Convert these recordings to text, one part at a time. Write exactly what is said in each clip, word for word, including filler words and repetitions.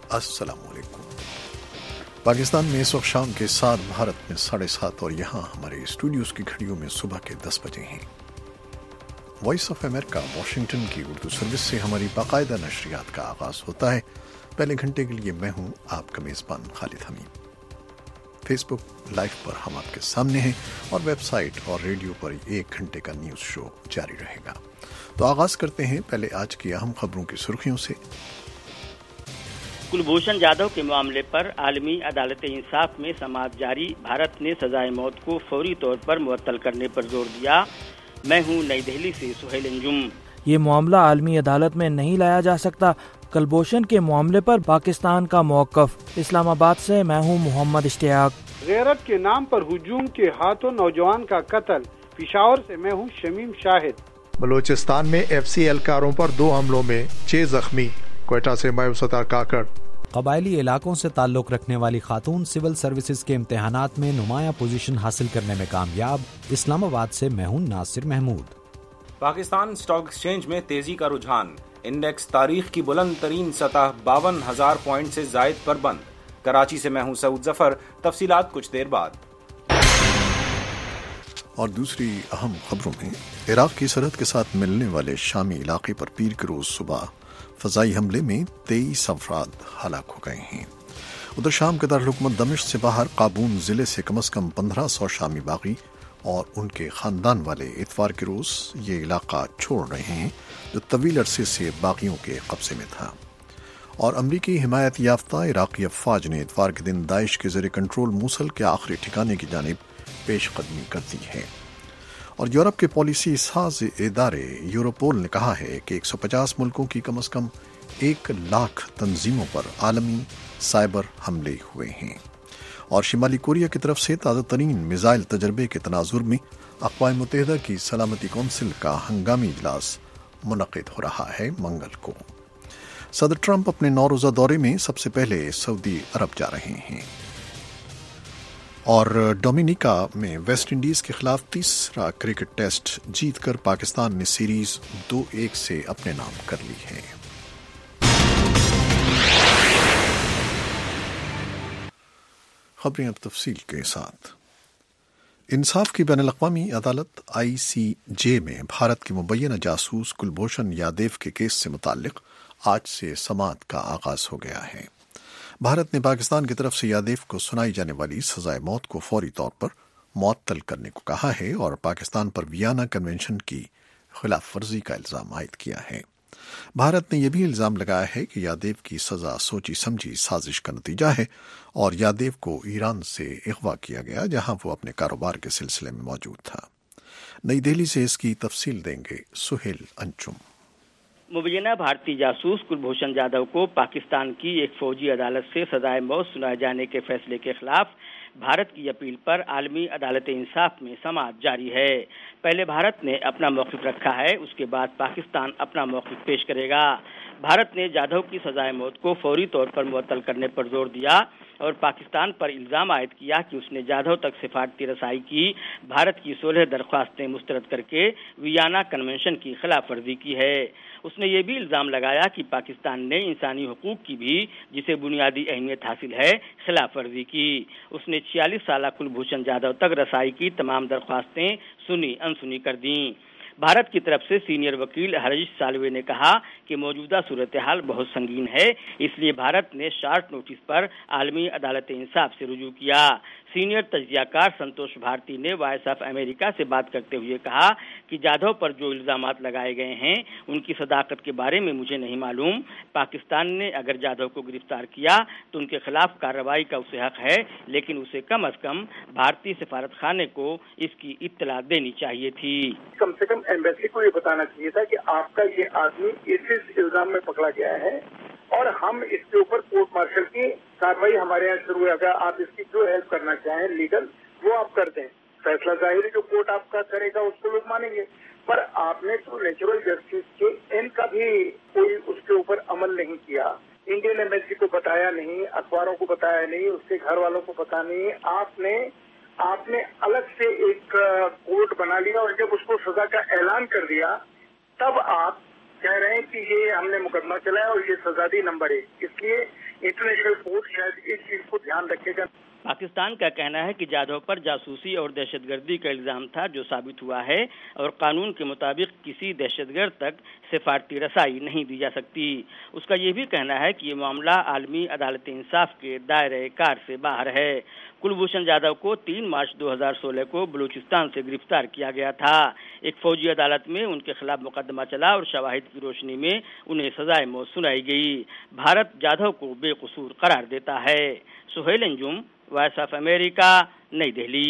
अस्सलाम वालेकुम। पाकिस्तान में इस वक्त शाम के सात, भारत में साढ़े सात और यहाँ हमारे स्टूडियोज़ की घड़ियों में सुबह के दस बजे हैं। वॉइस ऑफ अमेरिका वाशिंगटन की उर्दू सर्विस से हमारी बाकायदा नशरियात का आगाज़ होता है। पहले घंटे के लिए मैं हूँ आपका मेज़बान खालिद हमीद। फेसबुक लाइव पर हम आपके सामने हैं और वेबसाइट और रेडियो पर एक घंटे का न्यूज़ शो जारी रहेगा। तो आगाज़ करते हैं पहले आज की अहम खबरों की सुर्खियों से। कुलभूषण जाधव के मामले पर आलमी अदालत इंसाफ में समाअत जारी। भारत ने सजाए मौत को फौरी तौर पर मुअत्तल करने पर जोर दिया। मैं हूं नई दिल्ली से सुहेल अंजुम। ये मामला आलमी अदालत में नहीं लाया जा सकता। कुलभूषण के मामले पर पाकिस्तान का मौक़िफ़। इस्लामाबाद से मैं हूं मोहम्मद इश्तियाक। गैरत के नाम पर हुजूम के हाथों नौजवान का कत्ल। पेशावर से मैं हूं शमीम शाहिद। बलूचिस्तान में एफ सी एहलकारों पर दो हमलों में छह जख्मी। क्वेटा से मैं सतार काकड़। कबायली इलाकों से ताल्लुक़ रखने वाली खातून सिविल सर्विसेज के इम्तिहानात में नुमाया पोजीशन हासिल करने में कामयाब। इस्लामाबाद से मैं हूं नासिर महमूद। पाकिस्तान स्टॉक एक्सचेंज में तेजी का रुझान। इंडेक्स तारीख की बुलंद तरीन सतह बावन हजार पॉइंट से जायद पर बंद। कराची से मैं हूं सऊद जफर। तफसीलात कुछ देर बाद। और दूसरी अहम खबरों में इराक की सरहद के साथ मिलने वाले शामी इलाके पर पीर के रोज सुबह फजाई हमले में तेईस अफराद हलाक हो गए हैं। उधर शाम के दारुल-हुकूमत दमिश्क से बाहर काबूल जिले से कम अज कम पंद्रह सौ शामी बागी और उनके खानदान वाले इतवार के रोज ये इलाका छोड़ रहे हैं जो तवील अरसे से बागियों के कब्जे में था। और अमरीकी हिमायत याफ्ता इराकी अफवाज ने इतवार के दिन दाइश के ज़रिए कंट्रोल मूसल के आखिरी ठिकाने की जानिब पेशकदमी कर दी है। और यूरोप के पॉलिसी साज इदारे यूरोपोल ने कहा है कि एक सौ पचास मुल्कों की कम अज कम एक लाख तंजीमों पर आलमी साइबर हमले हुए हैं। और शिमाली कोरिया की तरफ से ताज़ा तरीन मिसाइल तजर्बे के तनाजुर में अक़वाम मुत्तहिदा की सलामती कौंसिल का हंगामी इजलास मुनक़िद हो रहा है मंगल को। सदर ट्रंप अपने नौ रोज़ा दौरे में सबसे पहले सऊदी अरब जा रहे हैं। और डोमिनिका में वेस्ट इंडीज के खिलाफ तीसरा क्रिकेट टेस्ट जीतकर पाकिस्तान ने सीरीज दो एक से अपने नाम कर ली है। खबरें अब तफसील के साथ। इंसाफ की बैनुल-अक़वामी अदालत आई सी जे में भारत के मुबैना जासूस कुलभूषण यादव के केस से मुताल्लिक़ आज से समाअत का आगाज हो गया है। भारत ने पाकिस्तान की तरफ से यादव को सुनाई जाने वाली सजाए मौत को फौरी तौर पर मुअत्तल करने को कहा है और पाकिस्तान पर वियना कन्वेंशन की खिलाफ वर्जी का इल्ज़ाम आयद किया है। भारत ने यह भी इल्ज़ाम लगाया है कि यादव की सजा सोची समझी साजिश का नतीजा है और यादव को ईरान से अगवा किया गया जहां वो अपने कारोबार के सिलसिले में मौजूद था। नई दिल्ली से इसकी तफसील देंगे सुहेल अंजुम। मुबैना भारतीय जासूस कुलभूषण जाधव को पाकिस्तान की एक फौजी अदालत से सजाए मौत सुनाए जाने के फैसले के खिलाफ भारत की अपील पर आलमी अदालत इंसाफ में समाअत जारी है। पहले भारत ने अपना मौक़िफ़ रखा है, उसके बाद पाकिस्तान अपना मौक़िफ़ पेश करेगा। भारत ने जाधव की सजाए मौत को फौरी तौर पर मुअत्तल करने पर जोर दिया और पाकिस्तान पर इल्ज़ाम आयद किया कि उसने जाधव तक सिफारती रसाई की भारत की सोलह दरख्वास्तें मुस्तरद करके वियना कन्वेंशन की खिलाफ वर्जी की है। उसने ये भी इल्ज़ाम लगाया कि पाकिस्तान ने इंसानी हुकूक की भी, जिसे बुनियादी अहमियत हासिल है, खिलाफ वर्जी की। उसने छियालीस साल कुलभूषण जाधव तक रसाई की तमाम दरख्वास्तें सुनी अनसुनी कर दी। भारत की तरफ से सीनियर वकील हरीश साल्वे ने कहा कि मौजूदा सूरत हाल बहुत संगीन है, इसलिए भारत ने शार्ट नोटिस पर आलमी अदालत इंसाफ से रुजू किया। सीनियर तज्जियाकार संतोष भारती ने वॉइस ऑफ अमेरिका से बात करते हुए कहा कि जाधव पर जो इल्ज़ामात लगाए गए हैं उनकी सदाकत के बारे में मुझे नहीं मालूम। पाकिस्तान ने अगर जाधव को गिरफ्तार किया तो उनके खिलाफ कार्रवाई का उसे हक है, लेकिन उसे कम अज कम भारतीय सफारत खाने को इसकी इत्तला देनी चाहिए थी। कम से कम एम्बेसी को ये बताना चाहिए था कि आपका ये आदमी इस इल्जाम में पकड़ा गया है और हम इसके ऊपर कोर्ट मार्शल की कार्रवाई हमारे यहाँ शुरू है। अगर आप इसकी जो हेल्प करना चाहें लीगल, वो आप कर दें। फैसला जाहिर जो कोर्ट आपका करेगा उसको लोग मानेंगे, पर आपने तो नेचुरल जस्टिस के इनका भी कोई उसके ऊपर अमल नहीं किया। इंडियन एम्बेसी को बताया नहीं, अखबारों को बताया नहीं, उसके घर वालों को पता नहीं। आपने आपने अलग से एक कोर्ट बना लिया और जब उसको सजा का ऐलान कर दिया तब आप कह रहे हैं कि ये हमने मुकदमा चलाया और ये सजा दी नंबर एक। इसलिए इंटरनेशनल कोर्ट शायद इस चीज को ध्यान रखेगा। पाकिस्तान का कहना है कि जाधव पर जासूसी और दहशतगर्दी का इल्जाम था, जो साबित हुआ है, और कानून के मुताबिक किसी दहशतगर्द तक सिफारती रसाई नहीं दी जा सकती। उसका ये भी कहना है कि ये मामला आलमी अदालत इंसाफ के दायरे कार से बाहर है। कुलभूषण जाधव को तीन मार्च दो हज़ार सोलह को बलूचिस्तान से गिरफ्तार किया गया था। एक फौजी अदालत में उनके खिलाफ मुकदमा चला और शवाहिद की रोशनी में उन्हें सजाए मौत सुनाई गई। भारत जाधव को बेकसूर करार देता है। Suhail Anjum, voice of America, New Delhi.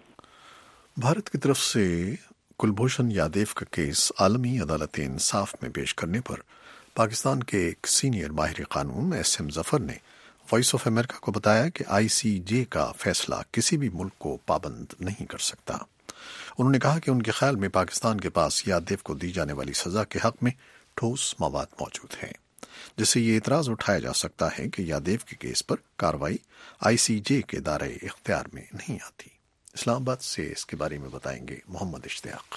Bharat की तरफ से कुलभूषण यादव का केस आलमी अदालत इंसाफ में पेश करने पर पाकिस्तान के एक सीनियर माहिर कानून एस एम जफर ने वॉइस ऑफ अमेरिका को बताया कि आई सी जे का फैसला किसी भी मुल्क को पाबंद नहीं कर सकता। उन्होंने कहा कि उनके ख्याल में पाकिस्तान के पास यादव को दी जाने वाली सजा के हक में ठोस मवाद मौजूद है, जिससे ये इतराज उठाया जा सकता है कि यादव के केस पर कार्रवाई आई सी जे के दायरे इख्तियार में नहीं आती। इस्लामाबाद से इसके बारे में बताएंगे मोहम्मद इश्तियाक।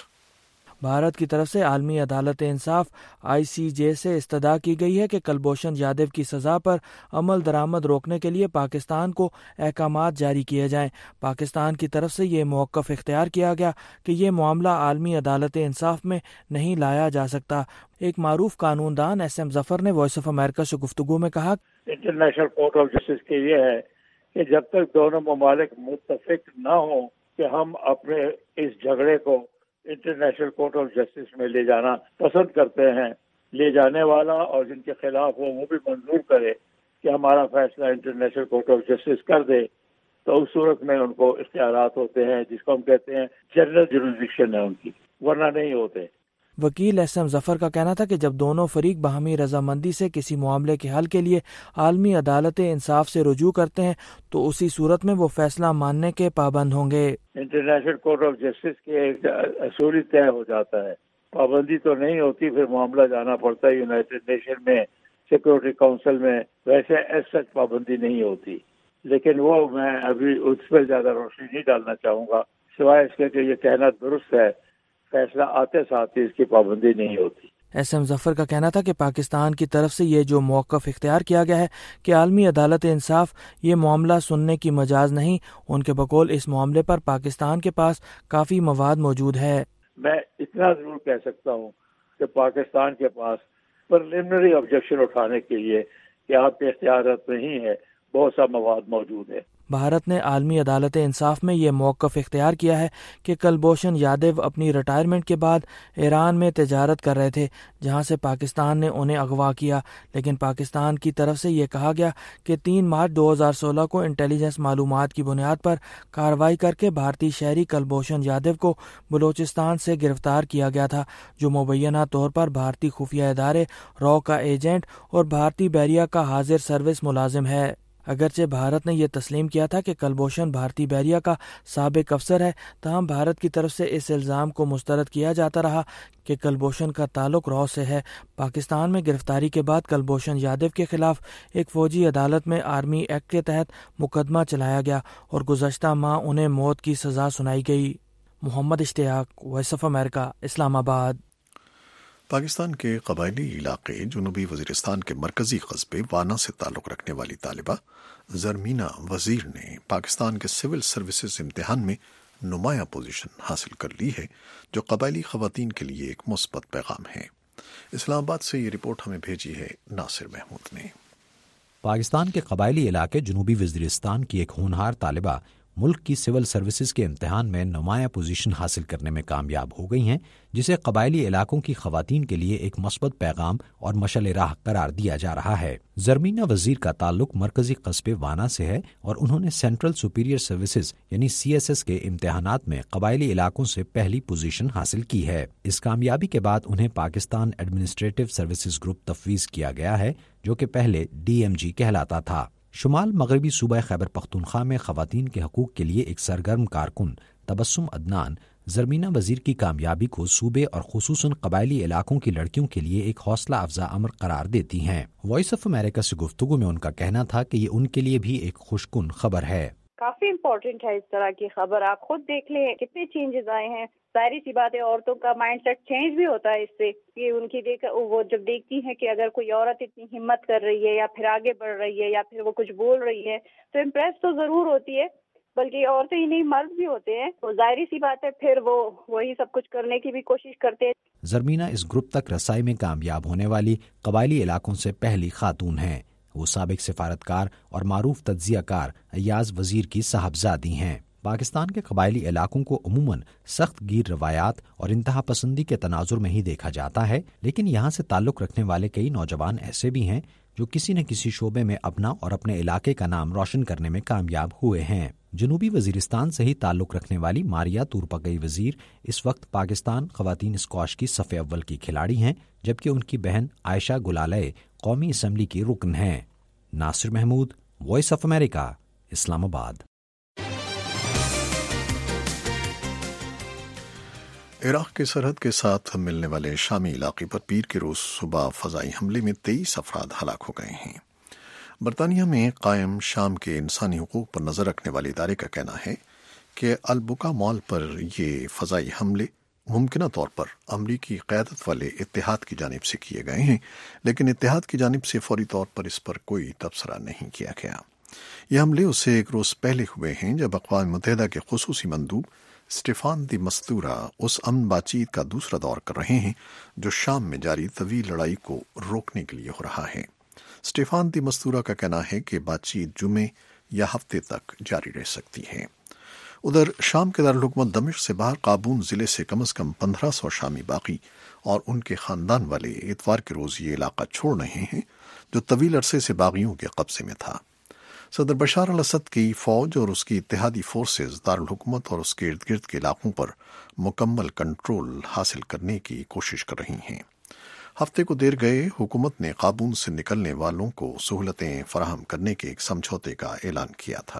भारत की तरफ से आलमी अदालत इंसाफ आई सी जे से इस्तदा की गई है कि कुलभूषण यादव की सजा पर अमल दरामद रोकने के लिए पाकिस्तान को अहकामात जारी किए जाएं। पाकिस्तान की तरफ से ये मौक़िफ़ इख्तियार किया गया कि ये मामला आलमी अदालत इंसाफ में नहीं लाया जा सकता। एक मारूफ कानूनदान एस एम जफर ने वॉइस ऑफ अमेरिका से गुफ्तगू में कहा, इंटरनेशनल कोर्ट ऑफ जस्टिस के ये है कि जब तक दोनों ममालिक मुत्तफिक न हो कि हम अपने इस झगड़े को इंटरनेशनल कोर्ट ऑफ जस्टिस में ले जाना पसंद करते हैं, ले जाने वाला और जिनके खिलाफ हो वो भी मंजूर करे कि हमारा फैसला इंटरनेशनल कोर्ट ऑफ जस्टिस कर दे, तो उस सूरत में उनको इख्तियारात होते हैं जिसको हम कहते हैं जनरल जुरिसडिक्शन है उनकी, वरना नहीं होते। वकील एस एम जफर का कहना था कि जब दोनों फरीक बाहमी रजामंदी से किसी मामले के हल के लिए आलमी अदालत इंसाफ से रुजू करते हैं तो उसी सूरत में वो फैसला मानने के पाबंद होंगे। इंटरनेशनल कोर्ट ऑफ जस्टिस के एक असूल तय हो जाता है, पाबंदी तो नहीं होती, फिर मामला जाना पड़ता है यूनाइटेड नेशन में, सिक्योरिटी काउंसिल में, वैसे एज सच पाबंदी नहीं होती। लेकिन वो मैं अभी उस पर ज्यादा रोशनी नहीं डालना चाहूँगा, सिवाय इसके कि ये कहना दुरुस्त है फैसला आते साथ ही इसकी पाबंदी नहीं होती। एस एम जफर का कहना था कि पाकिस्तान की तरफ से ये जो मौक़िफ़ इख्तियार किया गया है कि आलमी अदालत इंसाफ ये मामला सुनने की मजाज नहीं, उनके बकौल इस मामले पर पाकिस्तान के पास काफ़ी मवाद मौजूद है। मैं इतना जरूर कह सकता हूँ कि पाकिस्तान के पास प्रिलिमिनरी ऑब्जेक्शन उठाने के लिए कि आपके इख्तियारात नहीं है, बहुत सा मवाद मौजूद है। भारत ने आलमी अदालत इंसाफ में ये मौक़िफ़ इख्तियार किया है कि कुलभूषण यादव अपनी रिटायरमेंट के बाद ईरान में तिजारत कर रहे थे, जहां से पाकिस्तान ने उन्हें अगवा किया, लेकिन पाकिस्तान की तरफ से ये कहा गया कि तीन मार्च दो हज़ार सोलह को इंटेलिजेंस मालूमात की बुनियाद पर कार्रवाई करके भारतीय शहरी कुलभूषण यादव को बलूचिस्तान से गिरफ्तार किया गया था, जो मुबैना तौर पर भारतीय खुफिया इदारे रॉ का एजेंट और भारतीय बैरिया का हाजिर सर्विस मुलाजिम है। अगरचे भारत ने यह तस्लीम किया था कि कुलभूषण भारतीय बैरिया का साबिक अफसर है, तहम भारत की तरफ से इस इल्ज़ाम को मुस्तरद किया जाता रहा कि कुलभूषण का ताल्लुक रॉ से है। पाकिस्तान में गिरफ्तारी के बाद कुलभूषण यादव के खिलाफ एक फौजी अदालत में आर्मी एक्ट के तहत मुकदमा चलाया गया और गुज़श्ता माह उन्हें मौत की सजा सुनाई गई। Mohammad Ishtiaq, voice of America, Islamabad. Pakistan के कबायली इलाके जनूबी वजीरिस्तान के मरकजी कस्बे वाना से ताल्लुक़ रखने वाली तालिबा ज़रमीना वज़ीर ने पाकिस्तान के सिविल सर्विसेज इम्तिहान में नुमाया पोजीशन हासिल कर ली है, जो कबायली ख़वातीन के लिए एक मुस्बत पैगाम है। इस्लामाबाद से ये रिपोर्ट हमें भेजी है नासिर महमूद ने। पाकिस्तान के कबायली इलाके जनूबी वजीरिस्तान की एक होनहार तालिबा मुल्क की सिविल सर्विसेज के इम्तिहान में नुमाया पोजीशन हासिल करने में कामयाब हो गई हैं, जिसे कबायली इलाकों की खवातीन के लिए एक मस्बत पैगाम और मशल राह करार दिया जा रहा है। ज़रमीना वज़ीर का ताल्लुक मरकजी कस्बे वाना से है और उन्होंने सेंट्रल सुपीरियर सर्विसेज यानी सी एस एस के इम्तिहानात में कबायली इलाकों से पहली पोजीशन हासिल की है। इस कामयाबी के बाद उन्हें पाकिस्तान एडमिनिस्ट्रेटिव सर्विसेज ग्रुप तफवीज़ किया गया है, जो कि पहले डी एम जी कहलाता था। शुमाल मगरबी सूबा खैबर पख्तूनख्वा में खवातीन के हकूक़ के लिए एक सरगर्म कारकुन तबस्सुम अदनान ज़रमीना वज़ीर की कामयाबी को सूबे और खुसूसन कबायली इलाकों की लड़कियों के लिए एक हौसला अफजा अमर करार देती हैं। वॉइस ऑफ अमेरिका से गुफ्तगू में उनका कहना था कि ये उनके लिए भी एक खुशकुन खबर है। काफी इम्पोर्टेंट है इस तरह की खबर। आप खुद देख लें कितने चेंजेस आए हैं ظاہری سی بات ہے عورتوں کا مائنڈ سیٹ چینج بھی ہوتا ہے اس سے کہ ان کی دیکھ وہ جب دیکھتی ہیں کہ اگر کوئی عورت اتنی ہمت کر رہی ہے یا پھر آگے بڑھ رہی ہے یا پھر وہ کچھ بول رہی ہے تو امپریس تو ضرور ہوتی ہے، بلکہ عورتیں ہی نہیں مرد بھی ہوتے ہیں، تو ظاہری سی بات ہے پھر وہ وہی سب کچھ کرنے کی بھی کوشش کرتے ہیں۔ زرمینہ اس گروپ تک رسائی میں کامیاب ہونے والی قبائلی علاقوں سے پہلی خاتون ہیں۔ وہ سابق سفارتکار اور معروف تجزیہ کار ایاز وزیر کی صاحبزادی ہیں۔ پاکستان کے قبائلی علاقوں کو عموماً سخت گیر روایات اور انتہا پسندی کے تناظر میں ہی دیکھا جاتا ہے، لیکن یہاں سے تعلق رکھنے والے کئی نوجوان ایسے بھی ہیں جو کسی نہ کسی شعبے میں اپنا اور اپنے علاقے کا نام روشن کرنے میں کامیاب ہوئے ہیں۔ جنوبی وزیرستان سے ہی تعلق رکھنے والی ماریا تورپگئی وزیر اس وقت پاکستان خواتین اسکواش کی صف اول کی کھلاڑی ہیں، جبکہ ان کی بہن عائشہ گلالے قومی اسمبلی کی رکن ہیں۔ Nasir Mahmood, voice of America, Islamabad. Iraq کی سرحد کے ساتھ ملنے والے شامی علاقے پر پیر کے روز صبح فضائی حملے میں تیئیس افراد ہلاک ہو گئے ہیں۔ برطانیہ میں قائم شام کے انسانی حقوق پر نظر رکھنے والے ادارے کا کہنا ہے کہ البکا مال پر یہ فضائی حملے ممکنہ طور پر امریکی قیادت والے اتحاد کی جانب سے کیے گئے ہیں، لیکن اتحاد کی جانب سے فوری طور پر اس پر کوئی تبصرہ نہیں کیا گیا۔ یہ حملے اس سے ایک روز پہلے ہوئے ہیں جب اقوام متحدہ کے خصوصی مندوب اسٹیفان دی مستورا اس امن بات چیت کا دوسرا دور کر رہے ہیں جو شام میں جاری طویل لڑائی کو روکنے کے لیے ہو رہا ہے۔ اسٹیفان دی مستورا کا کہنا ہے کہ بات چیت جمعے یا ہفتے تک جاری رہ سکتی ہے۔ ادھر شام کے دارالحکومت دمشق سے باہر قابون ضلع سے کم از کم پندرہ سو شامی باغی اور ان کے خاندان والے اتوار کے روز یہ علاقہ چھوڑ رہے ہیں جو طویل عرصے سے باغیوں کے قبضے میں تھا۔ صدر بشار الاسد کی فوج اور اس کی اتحادی فورسز دارالحکومت اور اس کے ارد گرد کے علاقوں پر مکمل کنٹرول حاصل کرنے کی کوشش کر رہی ہیں۔ ہفتے کو دیر گئے حکومت نے قابون سے نکلنے والوں کو سہولتیں فراہم کرنے کے ایک سمجھوتے کا اعلان کیا تھا۔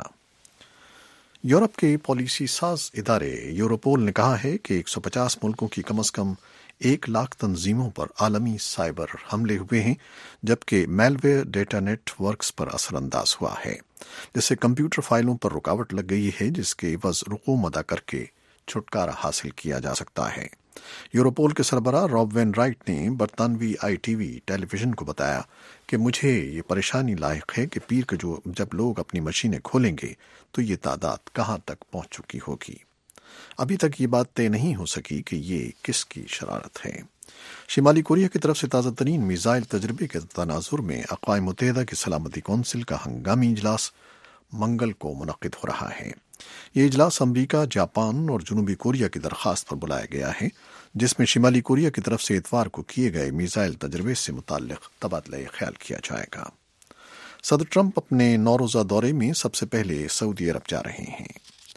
یورپ کے پالیسی ساز ادارے یوروپول نے کہا ہے کہ ایک سو پچاس ملکوں کی کم از کم ایک لاکھ تنظیموں پر عالمی سائبر حملے ہوئے ہیں، جبکہ میلویئر ڈیٹا نیٹ ورکس پر اثر انداز ہوا ہے، جس سے کمپیوٹر فائلوں پر رکاوٹ لگ گئی ہے جس کے عوض رقوم ادا کر کے چھٹکارا حاصل کیا جا سکتا ہے۔ یوروپول کے سربراہ راب وین رائٹ نے برطانوی I T V tele vision کو بتایا کہ مجھے یہ پریشانی لاحق ہے کہ پیر کے جو جب لوگ اپنی مشینیں کھولیں گے تو یہ تعداد کہاں تک پہنچ چکی ہوگی۔ ابھی تک یہ بات طے نہیں ہو سکی کہ یہ کس کی شرارت ہے۔ شمالی کوریا کی طرف سے تازہ ترین میزائل تجربے کے تناظر میں اقوام متحدہ کی سلامتی کونسل کا ہنگامی اجلاس منگل کو منعقد ہو رہا ہے۔ یہ اجلاس امریکہ، جاپان اور جنوبی کوریا کی درخواست پر بلایا گیا ہے، جس میں شمالی کوریا کی طرف سے اتوار کو کیے گئے میزائل تجربے سے متعلق تبادلہ خیال کیا جائے گا۔ صدر ٹرمپ اپنے نو روزہ دورے میں سب سے پہلے سعودی عرب جا رہے ہیں۔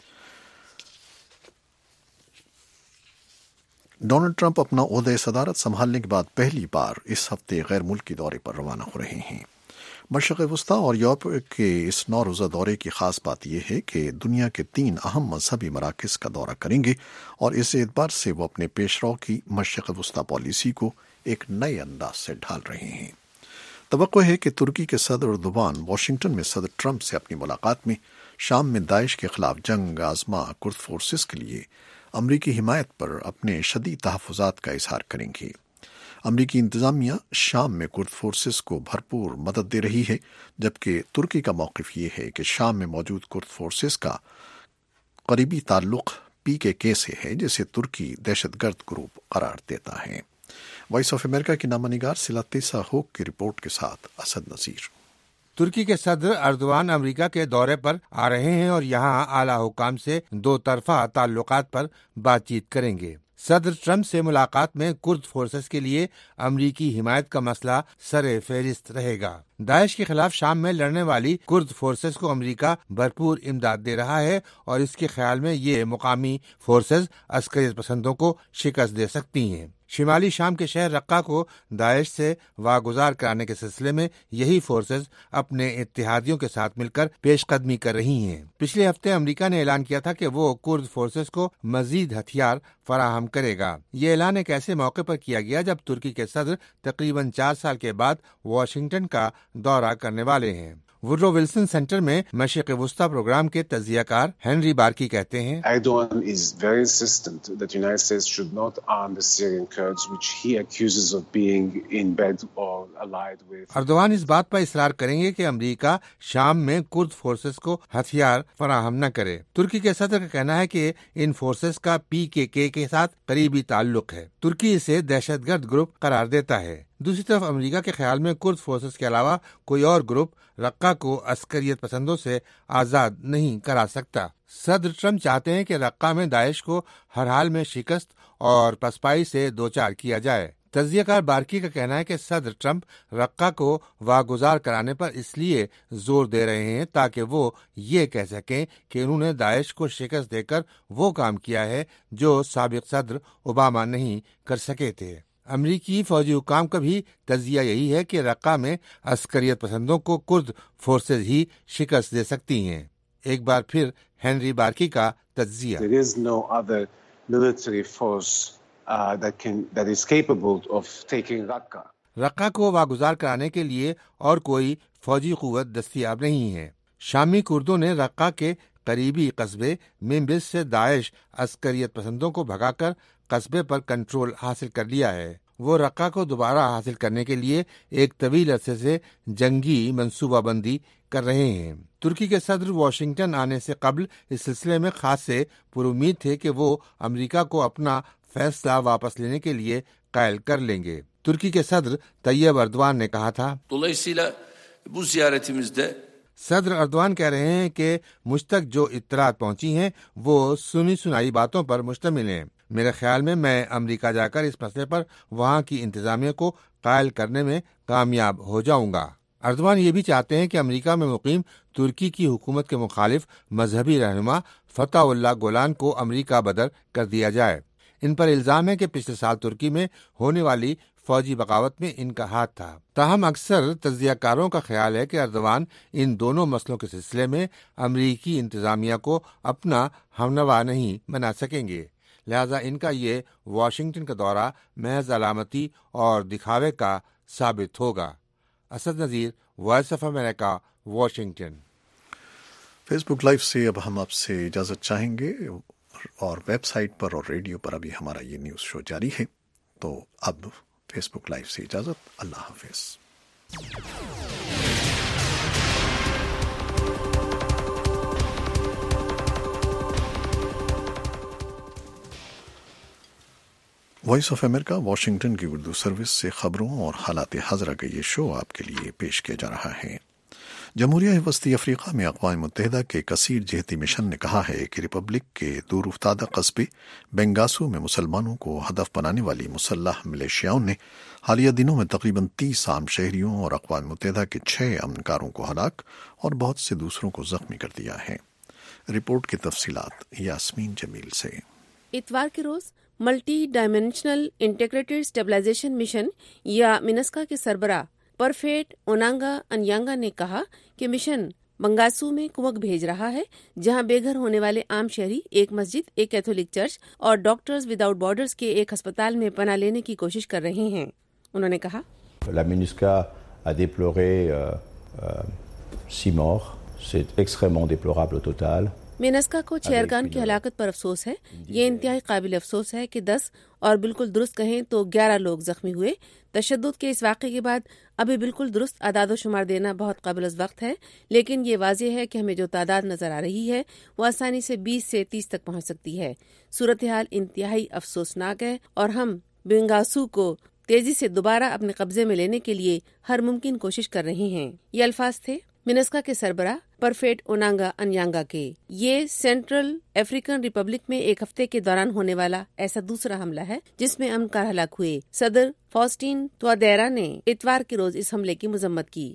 ڈونلڈ ٹرمپ اپنا عہدہ صدارت سنبھالنے کے بعد پہلی بار اس ہفتے غیر ملکی دورے پر روانہ ہو رہے ہیں۔ مشرق وسطیٰ اور یورپ کے اس نو روزہ دورے کی خاص بات یہ ہے کہ دنیا کے تین اہم مذہبی مراکز کا دورہ کریں گے اور اس اعتبار سے وہ اپنے پیش رو کی مشرق وسطیٰ پالیسی کو ایک نئے انداز سے ڈھال رہے ہیں۔ توقع ہے کہ ترکی کے صدر اردوان واشنگٹن میں صدر ٹرمپ سے اپنی ملاقات میں شام میں داعش کے خلاف جنگ آزما کرد فورسز کے لیے امریکی حمایت پر اپنے شدید تحفظات کا اظہار کریں گے۔ امریکی انتظامیہ شام میں کرد فورسز کو بھرپور مدد دے رہی ہے، جبکہ ترکی کا موقف یہ ہے کہ شام میں موجود کرد فورسز کا قریبی تعلق پی کے کے سے ہے، جسے ترکی دہشت گرد گروپ قرار دیتا ہے۔ وائس آف امریکہ کی نامہ نگار سلاتیسا ہوک کی رپورٹ کے ساتھ اسد نذیر۔ ترکی کے صدر اردوان امریکہ کے دورے پر آ رہے ہیں اور یہاں اعلیٰ حکام سے دو طرفہ تعلقات پر بات چیت کریں گے۔ صدر ٹرمپ سے ملاقات میں کرد فورسز کے لیے امریکی حمایت کا مسئلہ سر فہرست رہے گا۔ داعش کے خلاف شام میں لڑنے والی کرد فورسز کو امریکہ بھرپور امداد دے رہا ہے اور اس کے خیال میں یہ مقامی فورسز عسکریت پسندوں کو شکست دے سکتی ہیں۔ شمالی شام کے شہر رقہ کو داعش سے واگزار کرانے کے سلسلے میں یہی فورسز اپنے اتحادیوں کے ساتھ مل کر پیش قدمی کر رہی ہیں۔ پچھلے ہفتے امریکہ نے اعلان کیا تھا کہ وہ کرد فورسز کو مزید ہتھیار فراہم کرے گا۔ یہ اعلان ایک ایسے موقع پر کیا گیا جب ترکی کے صدر تقریباً چار سال کے بعد واشنگٹن کا دورہ کرنے والے ہیں۔ وڈرو ولسن سینٹر میں مشرق وسطی پروگرام کے تجزیہ کار ہینری بارکی کہتے ہیں Erdogan is very insistent that the United States should not arm the Syrian Kurds, which he accuses of being in bed or allied with. Erdogan اس بات پر اصرار کریں گے کہ امریکہ شام میں کرد فورسز کو ہتھیار فراہم نہ کرے۔ ترکی کے صدر کا کہنا ہے کہ ان فورسز کا پی کے کے کے ساتھ قریبی تعلق ہے۔ ترکی اسے دہشت گرد گروپ قرار دیتا ہے۔ دوسری طرف امریکہ کے خیال میں کرد فورسز کے علاوہ کوئی اور گروپ رقہ کو عسکریت پسندوں سے آزاد نہیں کرا سکتا۔ صدر ٹرمپ چاہتے ہیں کہ رقہ میں داعش کو ہر حال میں شکست اور پسپائی سے دوچار کیا جائے۔ تجزیہ کار بارکی کا کہنا ہے کہ صدر ٹرمپ رقہ کو واگزار کرانے پر اس لیے زور دے رہے ہیں تاکہ وہ یہ کہہ سکیں کہ انہوں نے داعش کو شکست دے کر وہ کام کیا ہے جو سابق صدر اوباما نہیں کر سکے تھے۔ امریکی فوجی حکام کا بھی تجزیہ یہی ہے کہ رقہ میں عسکریت پسندوں کو کرد فورسز ہی شکست دے سکتی ہیں۔ ایک بار پھر ہینری بارکی کا تجزیہ There is no other military force uh, that can that is capable of taking Raqqa. Raqqa کو واگزار کرانے کے لیے اور کوئی فوجی قوت دستیاب نہیں ہے۔ شامی کردوں نے رقہ کے قریبی قصبے منبس سے داعش عسکریت پسندوں کو بھگا کر قصبے پر کنٹرول حاصل کر لیا ہے۔ وہ رقہ کو دوبارہ حاصل کرنے کے لیے ایک طویل عرصے سے جنگی منصوبہ بندی کر رہے ہیں۔ ترکی کے صدر واشنگٹن آنے سے قبل اس سلسلے میں خاصے پر امید تھے کہ وہ امریکہ کو اپنا فیصلہ واپس لینے کے لیے قائل کر لیں گے۔ ترکی کے صدر طیب اردوان نے کہا تھا، صدر اردوان کہہ رہے ہیں کہ مجھ تک جو اطلاعات پہنچی ہیں وہ سنی سنائی باتوں پر مشتمل ہیں۔ میرے خیال میں میں امریکہ جا کر اس مسئلے پر وہاں کی انتظامیہ کو قائل کرنے میں کامیاب ہو جاؤں گا۔ اردوان یہ بھی چاہتے ہیں کہ امریکہ میں مقیم ترکی کی حکومت کے مخالف مذہبی رہنما فتح اللہ گولان کو امریکہ بدر کر دیا جائے۔ ان پر الزام ہے کہ پچھلے سال ترکی میں ہونے والی فوجی بغاوت میں ان کا ہاتھ تھا۔ تاہم اکثر تجزیہ کاروں کا خیال ہے کہ اردوان ان دونوں مسئلوں کے سلسلے میں امریکی انتظامیہ کو اپنا ہمنوا نہیں بنا سکیں گے، لہذا ان کا یہ واشنگٹن کا دورہ محض علامتی اور دکھاوے کا ثابت ہوگا۔ Asad Nazir, voice of America, Washington. Facebook live سے اب ہم آپ سے اجازت چاہیں گے اور ویب سائٹ پر اور ریڈیو پر ابھی ہمارا یہ نیوز شو جاری ہے، تو اب فیس بک لائیو سے اجازت، اللہ حافظ۔ وائس آف امریکہ واشنگٹن کی اردو سروس سے خبروں اور حالات حاضرہ کا یہ شو آپ کے لیے پیش کیا جا رہا ہے۔ جمہوریہ وسطی افریقہ میں اقوام متحدہ کے کثیر جہتی مشن نے کہا ہے کہ ریپبلک کے دور افتادہ قصبے بنگاسو میں مسلمانوں کو ہدف بنانے والی مسلح ملیشیاؤں نے حالیہ دنوں میں تقریباً تیس عام شہریوں اور اقوام متحدہ کے چھ امنکاروں کو ہلاک اور بہت سے دوسروں کو زخمی کر دیا ہے۔ رپورٹ کی تفصیلات یاسمین جمیل سے۔ اتوار کے روز multidimensional integrated stabilisation mission یا منسکا کے سربراہ پرفیٹ اونانگا انیانگا نے کہا کہ مشن بنگاسو میں کوک بھیج رہا ہے، جہاں بے گھر ہونے والے عام شہری ایک مسجد، ایک کیتھولک چرچ اور ڈاکٹرز وداؤٹ بارڈرز کے ایک ہسپتال میں پناہ لینے کی کوشش کر رہے ہیں۔ انہوں نے کہا، La MINUSCA a déploré euh, euh, six morts, c'est extrêmement déplorable au total. مینسکا کو چھ ارکان کی ہلاکت پر افسوس ہے۔ یہ انتہائی قابل افسوس ہے کہ دس اور بالکل درست کہیں تو گیارہ لوگ زخمی ہوئے۔ تشدد کے اس واقعے کے بعد ابھی بالکل درست اعداد و شمار دینا بہت قابل از وقت ہے، لیکن یہ واضح ہے کہ ہمیں جو تعداد نظر آ رہی ہے وہ آسانی سے بیس سے تیس تک پہنچ سکتی ہے۔ صورتحال انتہائی افسوسناک ہے اور ہم بنگاسو کو تیزی سے دوبارہ اپنے قبضے میں لینے کے لیے ہر ممکن کوشش کر رہے ہیں۔ یہ الفاظ تھے منسکا کے سربراہ پرفیٹ اونانگا انیانگا کے۔ یہ سینٹرل افریقن ریپبلک میں ایک ہفتے کے دوران ہونے والا ایسا دوسرا حملہ ہے جس میں امنکار ہلاک ہوئے۔ صدر فاسٹین توادیرا نے اتوار کے روز اس حملے کی مذمت کی۔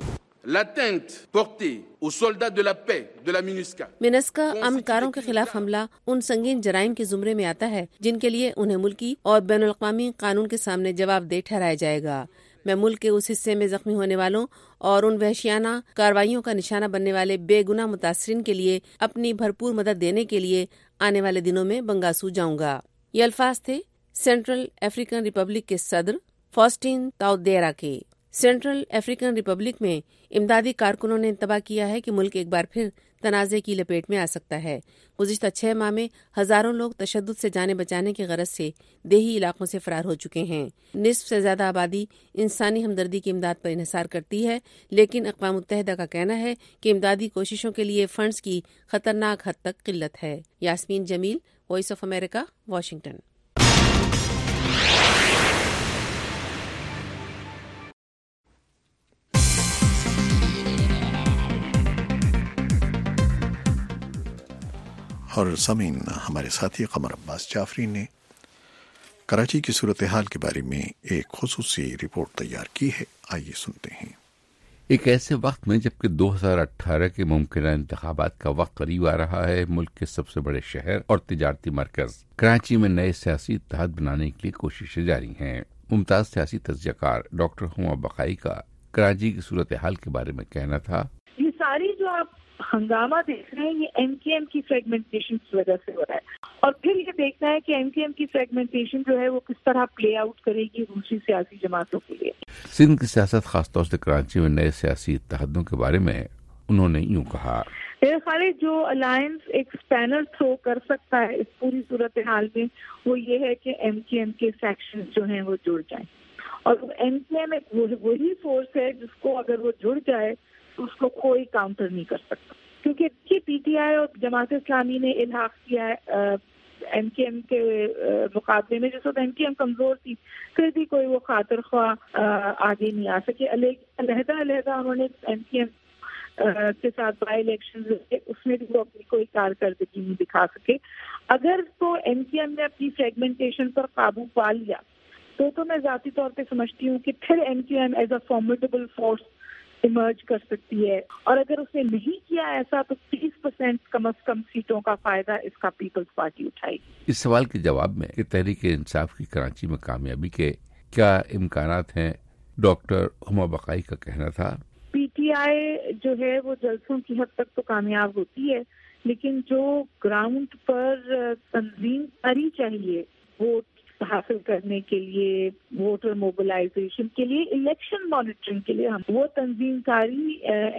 منسکا امنکاروں کے خلاف حملہ ان سنگین جرائم کے زمرے میں آتا ہے جن کے لیے انہیں ملکی اور بین الاقوامی قانون کے سامنے جواب دہ ٹھہرایا جائے گا۔ میں ملک کے اس حصے میں زخمی ہونے والوں اور ان وحشیانہ کارروائیوں کا نشانہ بننے والے بے گناہ متاثرین کے لیے اپنی بھرپور مدد دینے کے لیے آنے والے دنوں میں بنگاسو جاؤں گا۔ یہ الفاظ تھے سینٹرل افریقن ریپبلک کے صدر فاسٹین تاؤدیرا کے۔ سینٹرل افریقن ریپبلک میں امدادی کارکنوں نے انتباہ کیا ہے کہ ملک ایک بار پھر تنازع کی لپیٹ میں آ سکتا ہے۔ گزشتہ چھ ماہ میں ہزاروں لوگ تشدد سے جانیں بچانے کی غرض سے دیہی علاقوں سے فرار ہو چکے ہیں۔ نصف سے زیادہ آبادی انسانی ہمدردی کی امداد پر انحصار کرتی ہے، لیکن اقوام متحدہ کا کہنا ہے کہ امدادی کوششوں کے لیے فنڈز کی خطرناک حد تک قلت ہے۔ Yasmeen Jameel, voice of America, Washington. اور سامعین، ہمارے ساتھی قمر عباس جعفری نے کراچی کی صورتحال کے بارے میں ایک خصوصی رپورٹ تیار کی ہے، آئیے سنتے ہیں۔ ایک ایسے وقت میں جبکہ دو ہزار اٹھارہ کے ممکنہ انتخابات کا وقت قریب آ رہا ہے، ملک کے سب سے بڑے شہر اور تجارتی مرکز کراچی میں نئے سیاسی اتحاد بنانے کے لیے کوششیں جاری ہیں۔ ممتاز سیاسی تجزیہ کار ڈاکٹر ہما بقائی کا کراچی کی صورتحال کے بارے میں کہنا تھا، یہ ساری جو آپ ہنگامہ دیکھ رہے ہیں یہ ایم کیو ایم کی فریگمنٹیشن کی وجہ سے ہو رہا ہے، اور پھر یہ دیکھنا ہے کہ ایم کیو ایم کی فریگمنٹیشن جو ہے وہ کس طرح پلے آؤٹ کرے گی دوسری سیاسی جماعتوں کے لیے۔ سندھ کی سیاست خاص طور سے کراچی میں نئے سیاسی اتحادوں کے بارے میں انہوں نے یوں کہا، میرے خیال ہے جو الائنس ایک اسپینر تھرو کر سکتا ہے اس پوری صورتحال میں وہ یہ ہے کہ ایم کیو ایم کے سیکشن جو ہیں وہ جڑ جائیں، اور ایم کیو ایم ایک وہی فورس ہے جس کو اگر وہ جڑ جائے تو اس کو کوئی کاؤنٹر نہیں کر سکتا، کیونکہ پی ٹی آئی اور جماعت اسلامی نے الحاق کیا ہے ایم کیو ایم کے مقابلے میں، جس وقت ایم کیو ایم کمزور تھی پھر بھی کوئی وہ خاطر خواہ آگے نہیں آ سکے، علیحدہ علیحدہ انہوں نے ایم کیو ایم کے ساتھ بائی الیکشن اس میں بھی وہ اپنی کوئی کارکردگی نہیں دکھا سکے۔ اگر تو ایم کیو ایم نے اپنی فریگمنٹیشن پر قابو پا لیا تو تو میں ذاتی طور پہ سمجھتی ہوں کہ پھر M Q M as a formidable force emerge کر سکتی ہے، اور اگر اس نے نہیں کیا ایسا تو تیس پرسینٹ کم از کم سیٹوں کا فائدہ اس کا پیپلز پارٹی اٹھائے گی۔ اس سوال کے جواب میں کہ تحریک انصاف کی کراچی میں کامیابی کے کیا امکانات ہیں، ڈاکٹر ہما بقائی کا کہنا تھا، پی ٹی آئی جو ہے وہ جلسوں کی حد تک تو کامیاب ہوتی ہے، لیکن جو گراؤنڈ پر تنظیم کاری چاہیے ووٹ حاصل کرنے کے لیے، ووٹر موبلائزیشن کے لیے، الیکشن مانیٹرنگ کے لیے، ہم وہ تنظیم کاری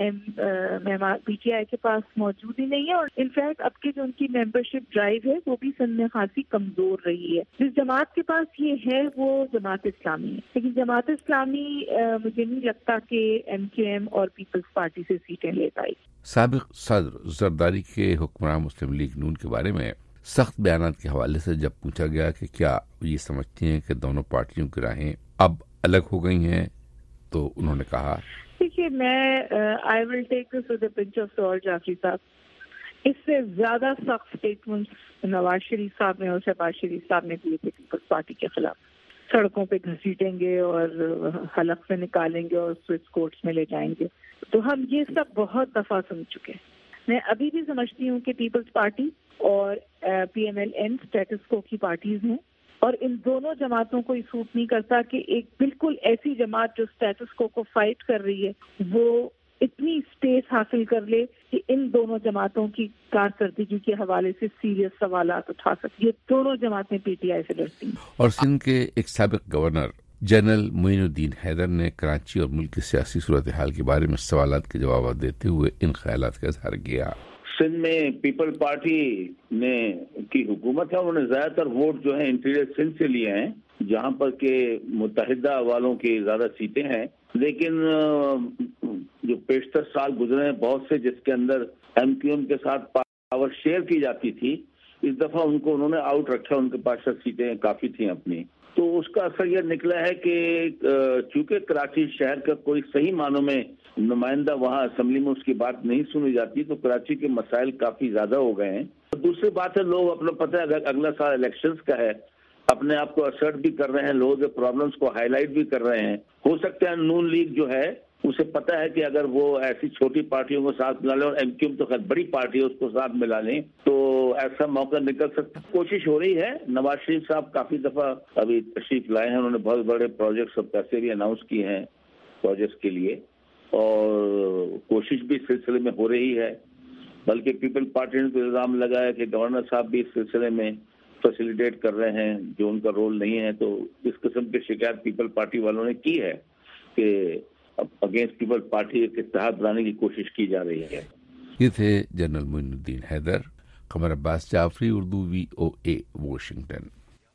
پی ٹی آئی کے پاس موجود ہی نہیں ہے، اور انفیکٹ اب کی جو ان کی ممبرشپ ڈرائیو ہے وہ بھی سند میں خاصی کمزور رہی ہے۔ جس جماعت کے پاس یہ ہے وہ جماعت اسلامی ہے، لیکن جماعت اسلامی مجھے نہیں لگتا کہ ایم کیو ایم اور پیپلز پارٹی سے سیٹیں لے پائے گی۔ سابق صدر زرداری کے حکمراں مسلم لیگ نون کے بارے میں سخت بیانات کے حوالے سے جب پوچھا گیا کہ کیا یہ سمجھتی ہیں کہ دونوں پارٹیوں کی راہیں اب الگ ہو گئی ہیں، تو انہوں نے کہا، دیکھیے میں I will take this with a pinch of salt Jafri صاحب، اس سے زیادہ سخت اسٹیٹمنٹس نواز شریف صاحب نے اور شہباز شریف صاحب نے دیے تھے پیپلز پارٹی کے خلاف، سڑکوں پہ گھسیٹیں گے اور حلق سے نکالیں گے اور سوئس کورٹس میں لے جائیں گے، تو ہم یہ سب بہت دفعہ سن چکے ہیں۔ میں ابھی بھی سمجھتی ہوں کہ پیپلز پارٹی اور P M L N status quo کی پارٹیز ہیں، اور ان دونوں جماعتوں کو یہ سوٹ نہیں کرتا کہ ایک بالکل ایسی جماعت جو اسٹیٹس کو کو فائٹ کر رہی ہے وہ اتنی اسپیس حاصل کر لے کہ ان دونوں جماعتوں کی کارکردگی کے حوالے سے سیریس سوالات اٹھا سکے۔ یہ دونوں جماعتیں پی ٹی آئی سے لڑتی ہیں۔ اور سندھ کے ایک سابق governor general Moinuddin Haider نے کراچی اور ملک کی سیاسی صورتحال کے بارے میں سوالات کے جوابات دیتے ہوئے ان خیالات کا اظہار کیا۔ سندھ میں پیپل پارٹی نے کی حکومت ہے، انہوں نے زیادہ تر ووٹ جو ہیں انٹیریئر سندھ سے لیے ہیں، جہاں پر کہ متحدہ والوں کی زیادہ سیٹیں ہیں، لیکن جو بیشتر سال گزرے ہیں بہت سے جس کے اندر ایم کیو ایم کے ساتھ پاور شیئر کی جاتی تھی، اس دفعہ ان کو انہوں نے آؤٹ رکھا، ان کے پاس سیٹیں کافی تھیں اپنی، تو اس کا اثر یہ نکلا ہے کہ چونکہ کراچی شہر کا کوئی صحیح معنوں میں نمائندہ وہاں اسمبلی میں اس کی بات نہیں سنی جاتی، تو کراچی کے مسائل کافی زیادہ ہو گئے ہیں۔ دوسری بات ہے لوگ اپنا پتہ ہے اگر اگلا سال الیکشنز کا ہے، اپنے آپ کو اسرٹ بھی کر رہے ہیں، لوگوں کے پرابلمز کو ہائی لائٹ بھی کر رہے ہیں۔ ہو سکتا ہے نون لیگ جو ہے اسے پتہ ہے کہ اگر وہ ایسی چھوٹی پارٹیوں کو ساتھ ملا لیں، اور ایم کیو ایم تو خیر بڑی پارٹی ہے، اس کو ساتھ ملا لیں تو ایسا موقع نکل سکتا۔ کوشش ہو رہی ہے، نواز شریف صاحب کافی دفعہ ابھی تشریف لائے ہیں، انہوں نے بہت بڑے پروجیکٹس اور پیسے بھی اناؤنس کیے ہیں پروجیکٹس کے لیے، اور کوشش بھی اس سلسلے میں ہو رہی ہے، بلکہ پیپل پارٹی نے تو الزام لگایا کہ گورنر صاحب بھی اس سلسلے میں فیسیلیٹیٹ کر رہے ہیں جو ان کا رول نہیں ہے، تو اس قسم کی شکایت پیپل پارٹی والوں نے کی ہے۔ کہ اگینسٹ پیپل پارٹی ایک اتحاد بنانے کی کوشش کی جا رہی ہے. یہ تھے general Moinuddin Haider. Qamar Abbas Jafri, Urdu, V O A, Washington.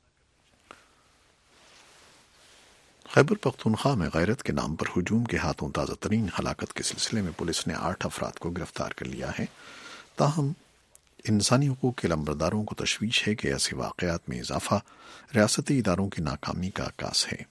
Khyber Pakhtunkhwa میں غیرت کے نام پر ہجوم کے ہاتھوں تازہ ترین ہلاکت کے سلسلے میں پولیس نے آٹھ افراد کو گرفتار کر لیا ہے. تاہم انسانی حقوق کے لمبرداروں کو تشویش ہے کہ ایسے واقعات میں اضافہ ریاستی اداروں کی ناکامی کا عکاس ہے.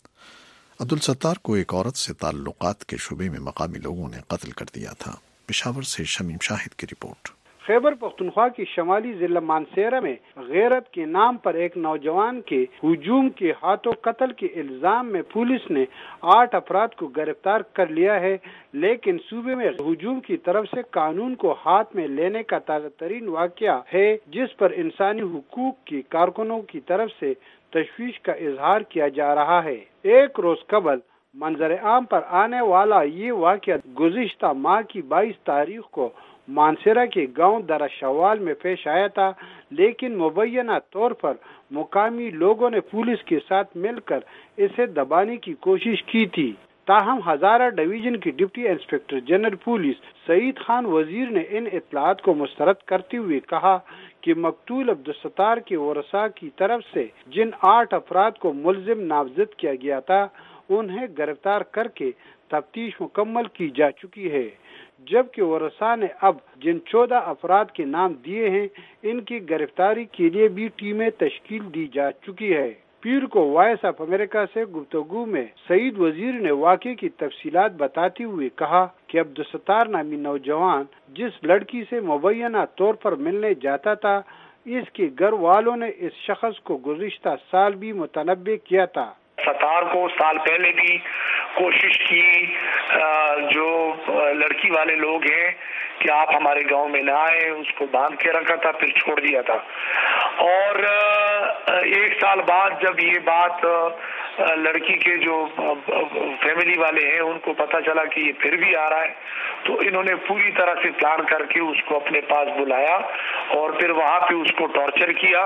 عبدالستار کو ایک عورت سے تعلقات کے شبے میں مقامی لوگوں نے قتل کر دیا تھا. پشاور سے شمیم شاہد کی رپورٹ. خیبر پختونخوا کی شمالی ضلع مانسیرہ میں غیرت کے نام پر ایک نوجوان کے ہجوم کے ہاتھوں قتل کے الزام میں پولیس نے آٹھ افراد کو گرفتار کر لیا ہے، لیکن صوبے میں ہجوم کی طرف سے قانون کو ہاتھ میں لینے کا تازہ ترین واقعہ ہے، جس پر انسانی حقوق کی کارکنوں کی طرف سے تشویش کا اظہار کیا جا رہا ہے. ایک روز قبل منظر عام پر آنے والا یہ واقعہ گزشتہ ماہ کی بائیس تاریخ کو مانسیرہ کے گاؤں درہ شوال میں پیش آیا تھا، لیکن مبینہ طور پر مقامی لوگوں نے پولیس کے ساتھ مل کر اسے دبانے کی کوشش کی تھی. تاہم ہزارہ ڈویژن کی deputy inspector general police Saeed Khan Wazir نے ان اطلاعات کو مسترد کرتے ہوئے کہا کہ مقتول عبدالستار کے ورثاء کی طرف سے جن آٹھ افراد کو ملزم نامزد کیا گیا تھا انہیں گرفتار کر کے تفتیش مکمل کی جا چکی ہے، جبکہ ورثاء نے اب جن چودہ افراد کے نام دیے ہیں ان کی گرفتاری کے لیے بھی ٹیمیں تشکیل دی جا چکی ہے. پیر کو وائس آف امریکہ سے گفتگو میں سعید وزیر نے واقعے کی تفصیلات بتاتے ہوئے کہا کہ عبدالستار نامی نوجوان جس لڑکی سے مبینہ طور پر ملنے جاتا تھا، اس کے گھر والوں نے اس شخص کو گزشتہ سال بھی متنبع کیا تھا. ستار کو سال پہلے بھی کوشش کی جو لڑکی والے لوگ ہیں کہ آپ ہمارے گاؤں میں نہ آئے، اس کو باندھ کے رکھا تھا، پھر چھوڑ دیا تھا. اور ایک سال بعد جب یہ بات لڑکی کے جو فیملی والے ہیں ان کو پتہ چلا کہ یہ پھر بھی آ رہا ہے، تو انہوں نے پوری طرح سے پلان کر کے اس کو اپنے پاس بلایا اور پھر وہاں پہ اس کو ٹارچر کیا،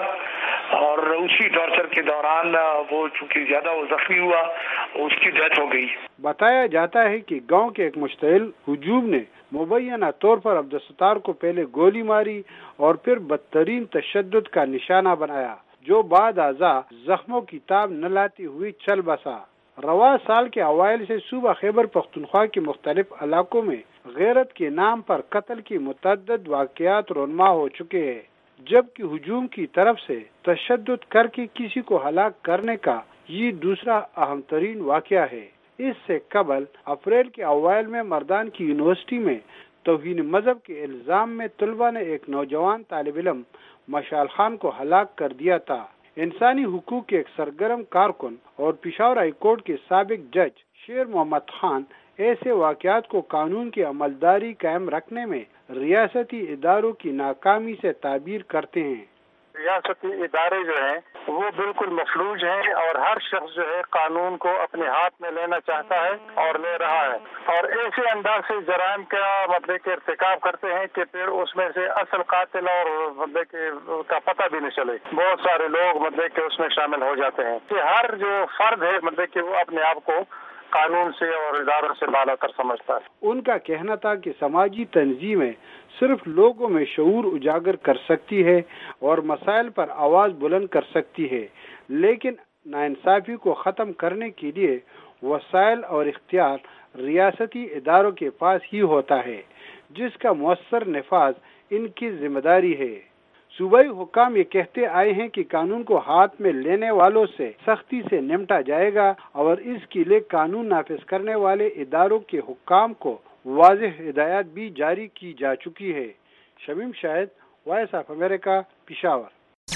اور اسی ٹارچر کے دوران وہ چونکہ زیادہ وہ زخمی ہوا، اس کی ڈیتھ ہو گئی. بتایا جاتا ہے کہ گاؤں کے ایک مشتعل ہجوم نے مبینہ طور پر عبدالستار کو پہلے گولی ماری اور پھر بدترین تشدد کا نشانہ بنایا، جو بعد ازاں زخموں کی تاب نہ لاتی ہوئی چل بسا. رواں سال کے اوائل سے صوبہ خیبر پختونخوا کے مختلف علاقوں میں غیرت کے نام پر قتل کی متعدد واقعات رونما ہو چکے ہیں، جبکہ ہجوم کی طرف سے تشدد کر کے کسی کو ہلاک کرنے کا یہ دوسرا اہم ترین واقعہ ہے. اس سے قبل اپریل کے اوائل میں مردان کی یونیورسٹی میں توہین مذہب کے الزام میں طلبہ نے ایک نوجوان طالب علم مشال خان کو ہلاک کر دیا تھا. انسانی حقوق کے ایک سرگرم کارکن اور پشاور ہائی کورٹ کے سابق جج شیر محمد خان ایسے واقعات کو قانون کی عملداری قائم رکھنے میں ریاستی اداروں کی ناکامی سے تعبیر کرتے ہیں. ریاستی ادارے جو ہیں وہ بالکل مفلوج ہیں اور ہر شخص جو ہے قانون کو اپنے ہاتھ میں لینا چاہتا ہے اور لے رہا ہے، اور ایسے انداز سے جرائم کا مطلب کہ ارتکاب کرتے ہیں کہ پھر اس میں سے اصل قاتل اور مطلب کہ کا پتہ بھی نہیں چلے. بہت سارے لوگ مطلب کہ اس میں شامل ہو جاتے ہیں کہ ہر جو فرد ہے مطلب کہ وہ اپنے آپ کو قانون سے اور اداروں سے بالا تر سمجھتا ہے. ان کا کہنا تھا کہ سماجی تنظیمیں صرف لوگوں میں شعور اجاگر کر سکتی ہے اور مسائل پر آواز بلند کر سکتی ہے، لیکن ناانصافی کو ختم کرنے کے لیے وسائل اور اختیار ریاستی اداروں کے پاس ہی ہوتا ہے، جس کا مؤثر نفاذ ان کی ذمہ داری ہے. صوبائی حکام یہ کہتے آئے ہیں کہ قانون کو ہاتھ میں لینے والوں سے سختی سے نمٹا جائے گا اور اس کے لیے قانون نافذ کرنے والے اداروں کے حکام کو واضح ہدایات بھی جاری کی جا چکی ہے. Shamim Shahid, voice of America, Peshawar.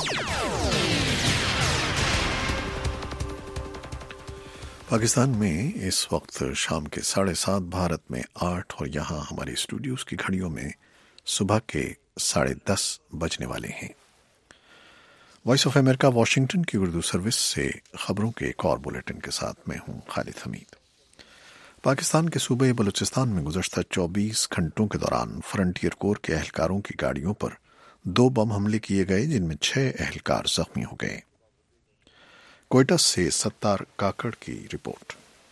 Pakistan میں اس وقت شام کے ساڑھے سات، بھارت میں آٹھ اور یہاں ہمارے اسٹوڈیوز کی گھڑیوں میں صبح کے ساڑھے دس بجنے والے ہیں. وائس آف امریکہ واشنگٹن کی اردو سروس سے خبروں کے ایک اور بلیٹن کے ساتھ میں ہوں خالد حمید. پاکستان کے صوبے بلوچستان میں گزشتہ چوبیس گھنٹوں کے دوران فرنٹیئر کور کے اہلکاروں کی گاڑیوں پر دو بم حملے کیے گئے، جن میں چھ اہلکار زخمی ہو گئے. کوئٹہ سے ستار کاکڑ کی رپورٹ.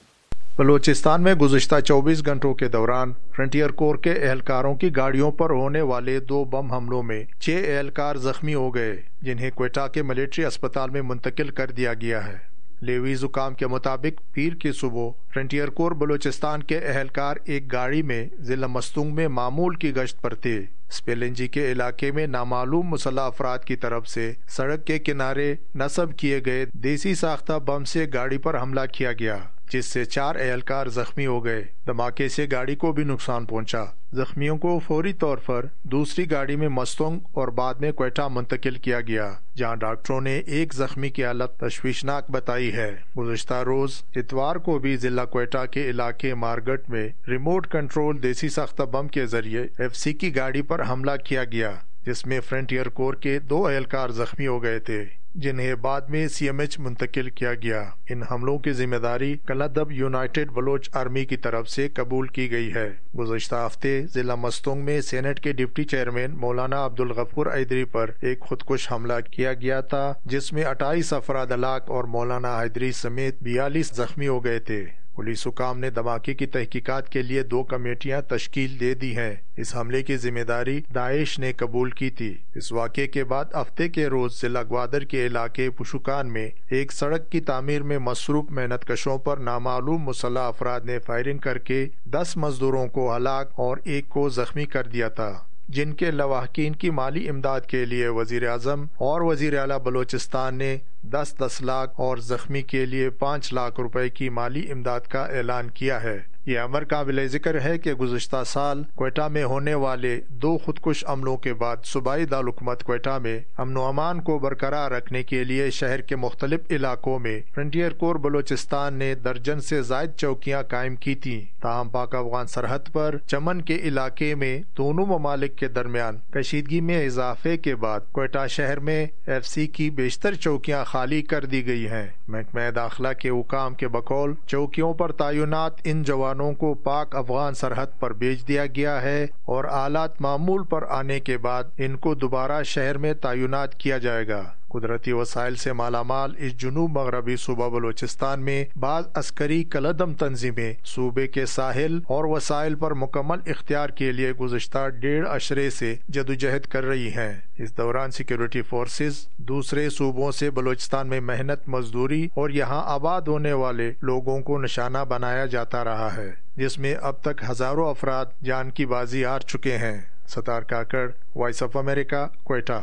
बलूचिस्तान में गुज़िश्ता चौबीस घंटों के दौरान फ्रंटियर कोर के एहलकारों की गाड़ियों पर होने वाले दो बम हमलों में छह एहलकार जख्मी हो गए, जिन्हें क्वेटा के मिलिट्री अस्पताल में मुंतकिल कर दिया गया है। लेवी जुकाम के मुताबिक पीर की सुबह फ्रंटियर कोर बलूचिस्तान के एहलकार एक गाड़ी में जिला मस्तूंग में मामूल की गश्त पर थे। स्पेलेंजी के इलाके में नामालूम मुसल्लह अफराद की तरफ से सड़क के किनारे नस्ब किए गए देसी साख्ता बम से गाड़ी पर हमला किया गया, जिससे चार एहलकार जख्मी हो गए। धमाके से गाड़ी को भी नुकसान पहुंचा। जख्मियों को फौरी तौर पर दूसरी गाड़ी में मस्तूंग और बाद में क्वेटा मुंतकिल किया गया, जहां डॉक्टरों ने एक जख्मी की हालत तशवीशनाक बताई है। गुज़िश्ता रोज इतवार को भी जिला क्वेटा के इलाके मारगट में रिमोट कंट्रोल देसी साख्ता बम के जरिए एफ सी की गाड़ी पर हमला किया गया, जिसमें फ्रंटियर कोर के दो एहलकार जख्मी हो गए थे, जिन्हें बाद में सी एम एच मुंतकिल किया गया। इन हमलों की जिम्मेदारी कलदब यूनाइटेड बलोच आर्मी की तरफ से कबूल की गई है। गुज़िश्ता हफ्ते जिला मस्तूंग में सेनेट के डिप्टी चेयरमैन मौलाना अब्दुल गफूर हैदरी पर एक खुदकुश हमला किया गया था, जिसमें अट्ठाईस अफराद हलाक और मौलाना हैदरी समेत बयालीस जख्मी हो गए थे। पुलिस हुकाम ने धमाके की तहकीकात के लिए दो कमेटियां तश्कील दे दी हैं। इस हमले की जिम्मेदारी दाइश ने कबूल की थी। इस वाक़े के बाद हफ्ते के रोज जिला ग्वादर के इलाके पुशुकान में एक सड़क की तामीर में मसरूफ मेहनत कशों पर नामालूम मुसल्लह अफराद ने फायरिंग करके दस मजदूरों को हलाक और एक को जख्मी कर दिया था, जिनके लवाहकीन की माली इमदाद के लिए वजीर आजम और वजीर आला बलोचिस्तान ने दस दस लाख और जख्मी के लिए पाँच लाख रुपए की माली इमदाद का ऐलान किया है। ये अमर काबिल जिक्र है कि गुज़िश्ता साल क्वेटा में होने वाले दो खुदकुश हमलों के बाद सूबाई दारुलहुकूमत क्वेटा में अमन व अमान को बरकरार रखने के लिए शहर के मुख्तलिफ इलाकों में फ्रंटियर कोर बलोचिस्तान ने दर्जन से जायद चौकियां कायम की थी। ताहम पाक अफगान सरहद पर चमन के इलाके में दोनों ममालिक के दरमियान कशीदगी में इजाफे के बाद क्वेटा शहर में एफ सी की बेशतर चौकियां खाली कर दी गई हैं। महकमा दाखिला के हुकाम के बकौल चौकियों पर तैनात इन जवानों को पाक अफगान सरहद पर भेज दिया गया है और आलात मामूल पर आने के बाद इनको दोबारा शहर में तैनात किया जाएगा। कुदरती वसाइल से मालामाल इस जुनूब मगरबी सूबा बलोचिस्तान में बाज अस्करी कलदम तंजीमें सूबे के साहिल और वसाइल पर मुकम्मल इख्तियार के लिए गुज़िश्ता डेढ़ अशरे से जदोजहद कर रही हैं। इस दौरान सिक्योरिटी फोर्सेस दूसरे सूबों से बलोचिस्तान में मेहनत मजदूरी और यहाँ आबाद होने वाले लोगों को निशाना बनाया जाता रहा है, जिसमें अब तक हजारों अफराद जान की बाजी हार चुके हैं। Sattar Kakar, voice of America, Quetta.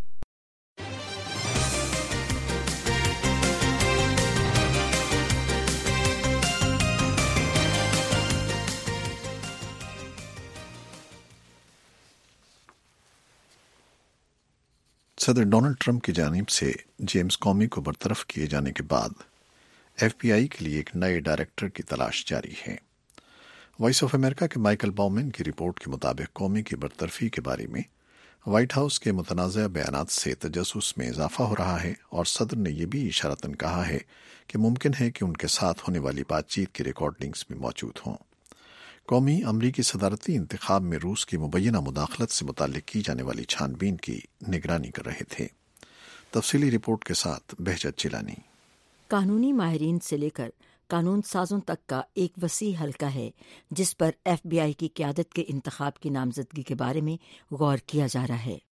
सदर डोनाल्ड ट्रंप की जानिब से जेम्स कॉमी को बरतरफ किए जाने के बाद एफ बी आई के लिए एक नए डायरेक्टर की तलाश जारी है। वॉइस ऑफ अमेरिका के माइकल बाउमैन की रिपोर्ट के मुताबिक कॉमी की बरतरफी के बारे में व्हाइट हाउस के मुतनाज़ा बयानात से तजस्सुस में इजाफा हो रहा है और सदर ने यह भी इशारतन कहा है कि मुमकिन है कि उनके साथ होने वाली बातचीत की रिकॉर्डिंग्स भी मौजूद हों। कौमी अमरीकी सदारती इंतखाब में रूस की मुबैना मुदाखलत से मुताल्लिक की जाने वाली छानबीन की निगरानी कर रहे थे। तफसीली रिपोर्ट के साथ बहजत जिलानी। कानूनी माहिरीन से लेकर कानून साजों तक का एक वसी हल्का है जिस पर एफ बी आई की क़यादत के इंतखाब की नामजदगी के बारे में गौर किया जा रहा है।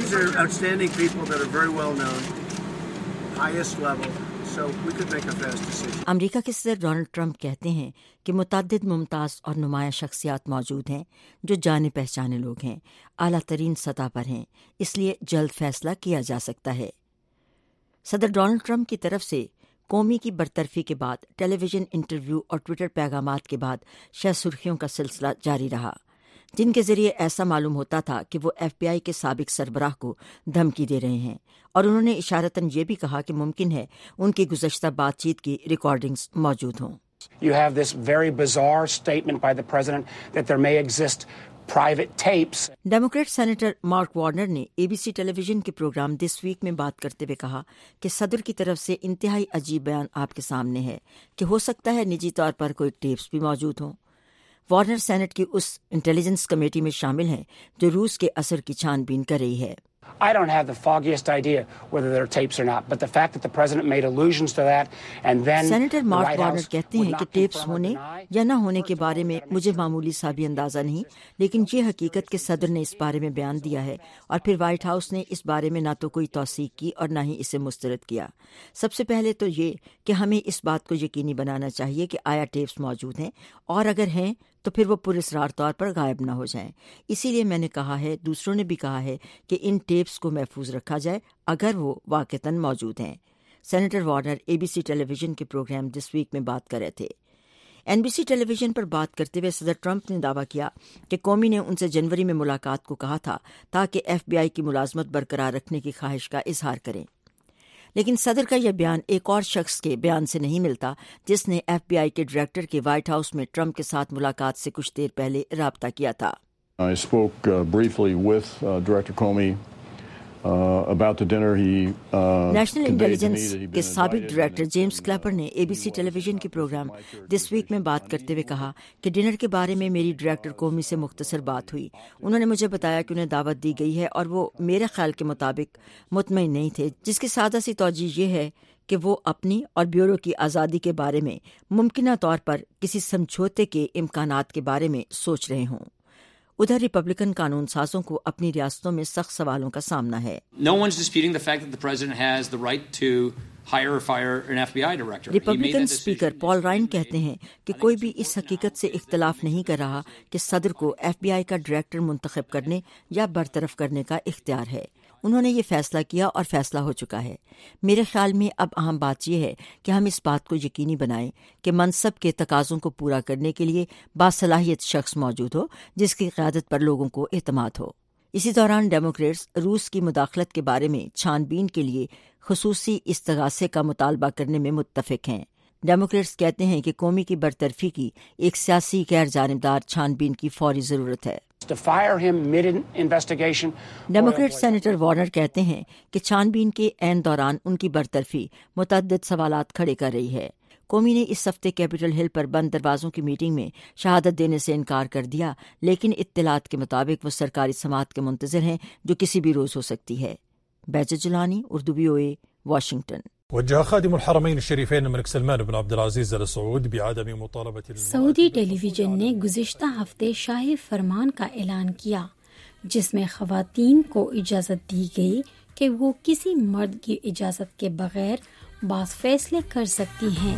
अमरीका के सदर डोनाल्ड ट्रंप कहते हैं कि मुतअद्दिद मुमताज़ और नुमाया शख्सियात मौजूद हैं जो जाने पहचाने लोग हैं, आला तरीन सतह पर हैं, इसलिए जल्द फैसला किया जा सकता है। सदर डोनाल्ड ट्रंप की तरफ से कौमी की बरतरफी के बाद टेलीविजन इंटरव्यू और ट्विटर पैगामात के बाद शह सुर्खियों का सिलसिला जारी रहा, जिनके जरिए ऐसा मालूम होता था कि वो एफ बी आई के साबिक सरबराह को धमकी दे रहे हैं और उन्होंने इशारतन ये भी कहा कि मुमकिन है उनकी गुज़श्ता बातचीत की रिकॉर्डिंग्स मौजूद हों। You have this very bizarre statement by the president that there may exist private tapes. Democrat senator Mark Warner ने ए बी सी टेलीविजन के प्रोग्राम दिस वीक में बात करते हुए कहा कि सदर की तरफ से इंतहाई अजीब बयान आपके सामने है कि हो सकता है निजी तौर पर कोई टेप्स भी मौजूद हों। वार्नर सेनेट की उस इंटेलिजेंस कमेटी में शामिल हैं जो रूस के असर की छानबीन कर रही है। I don't have the foggiest idea whether there are tapes or not, but the fact that the president made allusions to that and then Senator Mark Warner कहते हैं कि टेप्स होने या न होने के बारे में मुझे मामूली सा भी अंदाजा नहीं, लेकिन ये हकीकत कि सदर ने इस बारे में बयान दिया है और फिर व्हाइट हाउस ने इस बारे में ना तो कोई तौसीक की और ना ही इसे मुस्तरद किया। सबसे पहले तो ये कि हमें इस बात को यकीनी बनाना चाहिए कि आया टेप्स मौजूद हैं, और अगर हैं तो फिर वो पुरस्रार तौर पर गायब ना हो जाएं। इसीलिए मैंने कहा है, दूसरों ने भी कहा है कि इन टेप्स को महफूज रखा जाए अगर वो वाकईतन मौजूद हैं। सेनेटर वार्नर एबीसी टेलीविजन के प्रोग्राम दिस वीक में बात कर रहे थे। एनबीसी टेलीविजन पर बात करते हुए सदर ट्रंप ने दावा किया कि कौमी ने उनसे जनवरी में मुलाकात को कहा था ताकि एफबीआई की मुलाजमत बरकरार रखने की ख्वाहिश का इजहार करें। लेकिन सदर का यह बयान एक और शख्स के बयान से नहीं मिलता जिसने एफबीआई के डायरेक्टर के व्हाइट हाउस में ट्रंप के साथ मुलाकात से कुछ देर पहले राब्ता किया था। I spoke uh, briefly with uh, Director Comey uh, about the dinner. He uh, national intelligence के साबिक डायरेक्टर जेम्स क्लैपर ने एबीसी टेलीविजन के प्रोग्राम दिस वीक में बात करते हुए कहा कि डिनर के बारे में मेरी डायरेक्टर कोमी से मुख्तसर बात हुई। उन्होंने मुझे बताया कि उन्हें दावत दी गई है और वो मेरे ख्याल के मुताबिक मुतमईन नहीं थे, जिसकी सादा सी तौजीह ये है कि वो अपनी और ब्यूरो की आज़ादी के बारे में मुमकिना तौर पर किसी समझौते के इम्कानात के बारे में सोच रहे हों। उधर रिपब्लिकन कानून साजों को अपनी रियासतों में सख्त सवालों का सामना है। No one's disputing the fact that the president has the right to hire or fire an F B I director. Republican speaker Paul Ryan कहते हैं कि कोई भी इस हकीकत से इख्तलाफ नहीं कर रहा कि सदर को एफबीआई का डायरेक्टर मुंतखब करने या बरतरफ करने का इख्तियार है। उन्होंने ये फैसला किया और फैसला हो चुका है। मेरे ख्याल में अब अहम बात यह है कि हम इस बात को यकीनी बनाएं कि मनसब के तकाज़ों को पूरा करने के लिए बासलाहियत शख्स मौजूद हो जिसकी क़यादत पर लोगों को एतमाद हो। इसी दौरान डेमोक्रेट्स रूस की मुदाखलत के बारे में छानबीन के लिए खुसूसी इस्तगासे का मुतालबा करने में मुत्तफिक हैं। डेमोक्रेट्स कहते हैं कि कौमी की बरतरफी की एक सियासी गैर जानिबदार छानबीन की फौरी ज़रूरत है। डेमोक्रेट सेनेटर वार्नर कहते हैं कि छानबीन के ऐन दौरान उनकी बरतरफी मुतअद्दिद सवालात खड़े कर रही है। कौमी ने इस हफ्ते कैपिटल हिल पर बंद दरवाजों की मीटिंग में शहादत देने से इनकार कर दिया, लेकिन इत्तलात के मुताबिक वो सरकारी समाअत के मुंतज़िर हैं जो किसी भी रोज़ हो सकती है। Behjat Jilani, Urdu VOA, Washington. وجه خادم الحرمين الشريفين الملك سلمان بن عبد العزيز ال سعود بعدم مطالبة سعودی ٹیلی ویژن نے گزشتہ ہفتے شاہی فرمان کا اعلان کیا جس میں خواتین کو اجازت دی گئی کہ وہ کسی مرد کی اجازت کے بغیر بعض فیصلے کر سکتی ہیں۔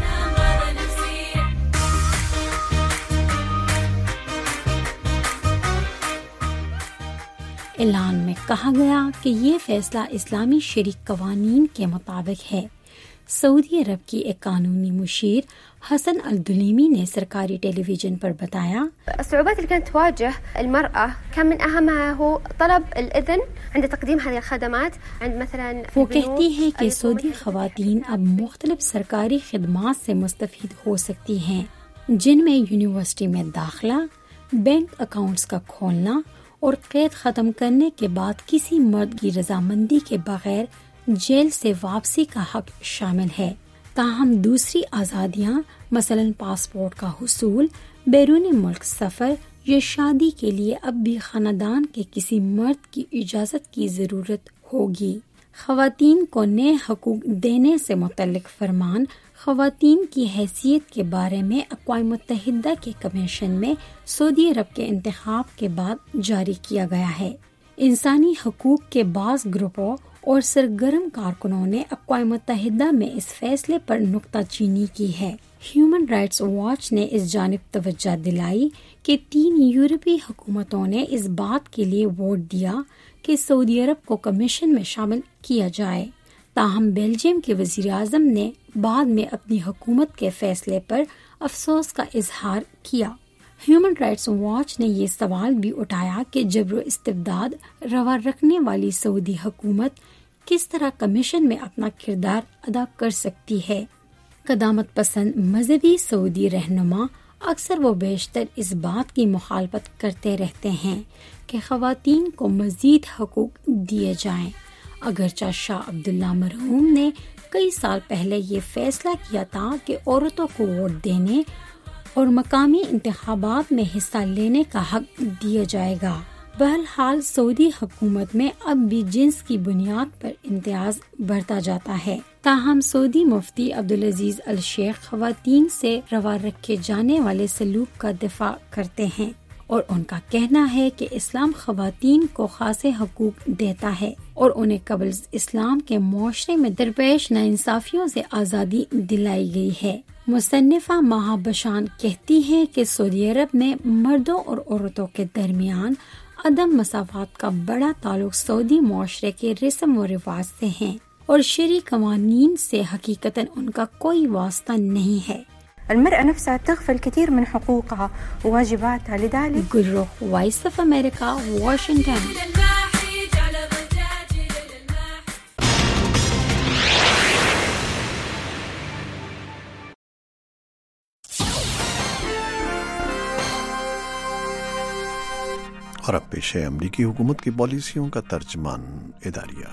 اعلان میں کہا گیا کہ یہ فیصلہ اسلامی شرعی قوانین کے مطابق ہے۔ سعودی عرب کی ایک قانونی مشیر حسن الدلیمی نے سرکاری ٹیلی ویژن پر بتایا الصعوبات اللي كانت تواجه المرأة كان من أهمها هو طلب الإذن عند تقديم هذه الخدمات عند مثلا وہ کہتی ہیں کہ سعودی خواتین اب مختلف سرکاری خدمات سے مستفید ہو سکتی ہیں جن میں یونیورسٹی میں داخلہ، بینک اکاؤنٹس کا کھولنا اور قید ختم کرنے کے بعد کسی مرد کی رضامندی کے بغیر جیل سے واپسی کا حق شامل ہے۔ تاہم دوسری آزادیاں مثلا پاسپورٹ کا حصول، بیرون ملک سفر یا شادی کے لیے اب بھی خاندان کے کسی مرد کی اجازت کی ضرورت ہوگی۔ خواتین کو نئے حقوق دینے سے متعلق فرمان خواتین کی حیثیت کے بارے میں اقوام متحدہ کے کمیشن میں سعودی عرب کے انتخاب کے بعد جاری کیا گیا ہے۔ انسانی حقوق کے بعض گروپوں اور سرگرم کارکنوں نے اقوام متحدہ میں اس فیصلے پر نکتہ چینی کی ہے۔ ہیومن رائٹس واچ نے اس جانب توجہ دلائی کہ تین یورپی حکومتوں نے اس بات کے لیے ووٹ دیا کہ سعودی عرب کو کمیشن میں شامل کیا جائے، تاہم بیلجیم کے وزیر اعظم نے بعد میں اپنی حکومت کے فیصلے پر افسوس کا اظہار کیا۔ ہیومن رائٹس واچ نے یہ سوال بھی اٹھایا کہ جبر و استبداد روا رکھنے والی سعودی حکومت کس طرح کمیشن میں اپنا کردار ادا کر سکتی ہے۔ قدامت پسند مذہبی سعودی رہنما اکثر و بیشتر اس بات کی مخالفت کرتے رہتے ہیں کہ خواتین کو مزید حقوق دیے جائیں، اگرچہ شاہ عبداللہ مرحوم نے کئی سال پہلے یہ فیصلہ کیا تھا کہ عورتوں کو ووٹ دینے اور مقامی انتخابات میں حصہ لینے کا حق دیا جائے گا۔ بہرحال سعودی حکومت میں اب بھی جنس کی بنیاد پر امتیاز بڑھتا جاتا ہے. تاہم سعودی مفتی عبدالعزیز الشیخ خواتین سے روا رکھے جانے والے سلوک کا دفاع کرتے ہیں اور ان کا کہنا ہے کہ اسلام خواتین کو خاصے حقوق دیتا ہے اور انہیں قبل اسلام کے معاشرے میں درپیش ناانصافیوں سے آزادی دلائی گئی ہے. مصنفہ ماہا بشان کہتی ہیں کہ سعودی عرب میں مردوں اور عورتوں کے درمیان عدم مساوات کا بڑا تعلق سعودی معاشرے کے رسم و رواج سے ہیں اور شرعی قوانین سے حقیقتاً ان کا کوئی واسطہ نہیں ہے. المرأة نفسها تغفل الكثير من حقوقها وواجباتها لذلك Gulrukh voice of America Washington. اور اب پیش ہے امریکی حکومت کی پالیسیوں کا ترجمان اداریہ.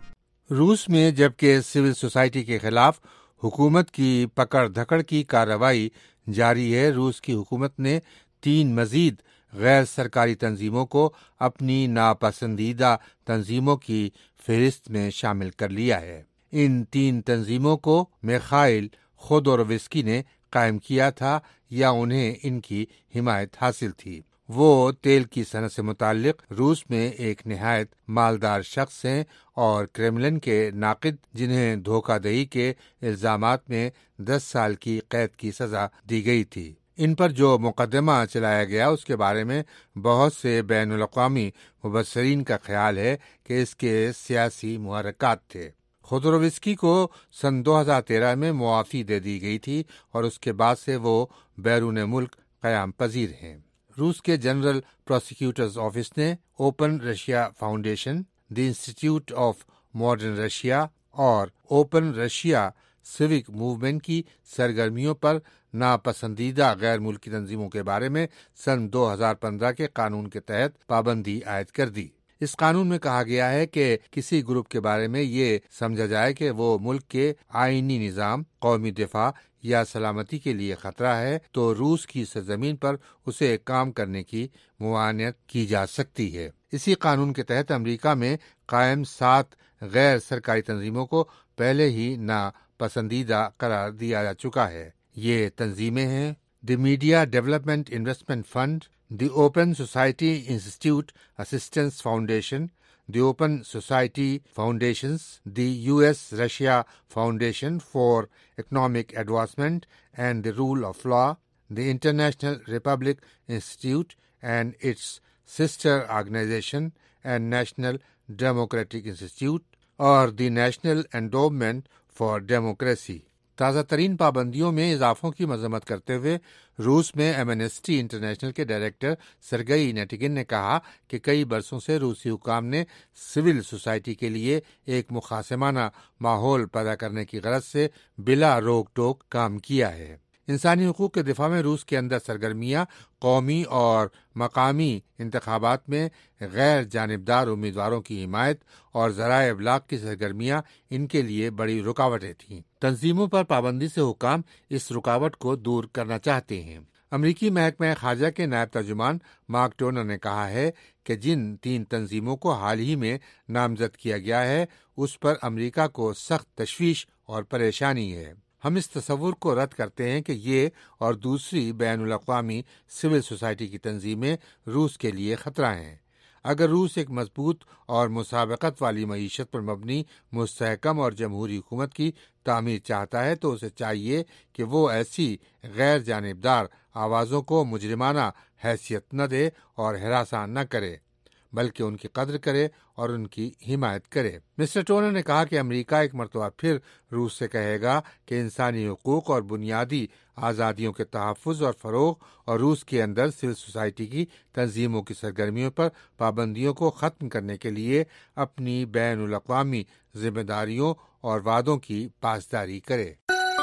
روس میں جبکہ سول سوسائٹی کے خلاف حکومت کی پکڑ دھکڑ کی کارروائی جاری ہے، روس کی حکومت نے تین مزید غیر سرکاری تنظیموں کو اپنی ناپسندیدہ تنظیموں کی فہرست میں شامل کر لیا ہے. ان تین تنظیموں کو میخائیل خودورووسکی نے قائم کیا تھا یا انہیں ان کی حمایت حاصل تھی. وہ تیل کی صنعت سے متعلق روس میں ایک نہایت مالدار شخص ہیں اور کریملن کے ناقد، جنہیں دھوکہ دہی کے الزامات میں دس سال کی قید کی سزا دی گئی تھی. ان پر جو مقدمہ چلایا گیا اس کے بارے میں بہت سے بین الاقوامی مبصرین کا خیال ہے کہ اس کے سیاسی محرکات تھے. خودرووسکی کو سن دو ہزار تیرہ میں معافی دے دی گئی تھی اور اس کے بعد سے وہ بیرون ملک قیام پذیر ہیں. روس کے جنرل پروسیکیوٹرز آفس نے open Russia foundation, the institute of modern Russia اور اوپن رشیا سیوک موومنٹ کی سرگرمیوں پر ناپسندیدہ غیر ملکی تنظیموں کے بارے میں سن دو ہزار پندرہ کے قانون کے تحت پابندی عائد کر دی. اس قانون میں کہا گیا ہے کہ کسی گروپ کے بارے میں یہ سمجھا جائے کہ وہ ملک کے آئینی نظام، قومی دفاع یا سلامتی کے لیے خطرہ ہے تو روس کی سرزمین پر اسے کام کرنے کی ممانعت کی جا سکتی ہے. اسی قانون کے تحت امریکہ میں قائم سات غیر سرکاری تنظیموں کو پہلے ہی ناپسندیدہ قرار دیا جا چکا ہے. یہ تنظیمیں ہیں: the media development investment fund, the open society institute assistance foundation, the open society foundations, the U S Russia foundation for economic advancement and the rule of law, the international republic institute and its sister organisation and national democratic institute اور the national endowment for democracy. تازہ ترین پابندیوں میں اضافوں کی مذمت کرتے ہوئے روس میں ایمنسٹی انٹرنیشنل کے ڈائریکٹر سرگئی نیٹیگن نے کہا کہ کئی برسوں سے روسی حکام نے سول سوسائٹی کے لیے ایک مخاصمانہ ماحول پیدا کرنے کی غرض سے بلا روک ٹوک کام کیا ہے. انسانی حقوق کے دفاع میں روس کے اندر سرگرمیاں قومی اور مقامی انتخابات میں غیر جانبدار امیدواروں کی حمایت اور ذرائع ابلاغ کی سرگرمیاں ان کے لیے بڑی رکاوٹیں تھیں. تنظیموں پر پابندی سے حکام اس رکاوٹ کو دور کرنا چاہتے ہیں. امریکی محکمہ خارجہ کے نائب ترجمان مارک ٹونر نے کہا ہے کہ جن تین تنظیموں کو حال ہی میں نامزد کیا گیا ہے اس پر امریکہ کو سخت تشویش اور پریشانی ہے. ہم اس تصور کو رد کرتے ہیں کہ یہ اور دوسری بین الاقوامی سول سوسائٹی کی تنظیمیں روس کے لیے خطرہ ہیں. اگر روس ایک مضبوط اور مسابقت والی معیشت پر مبنی مستحکم اور جمہوری حکومت کی تعمیر چاہتا ہے تو اسے چاہیے کہ وہ ایسی غیر جانبدار آوازوں کو مجرمانہ حیثیت نہ دے اور ہراساں نہ کرے، بلکہ ان کی قدر کرے اور ان کی حمایت کرے. مسٹر ٹونر نے کہا کہ امریکہ ایک مرتبہ پھر روس سے کہے گا کہ انسانی حقوق اور بنیادی آزادیوں کے تحفظ اور فروغ اور روس کے اندر سول سوسائٹی کی تنظیموں کی سرگرمیوں پر پابندیوں کو ختم کرنے کے لیے اپنی بین الاقوامی ذمہ داریوں اور وعدوں کی پاسداری کرے.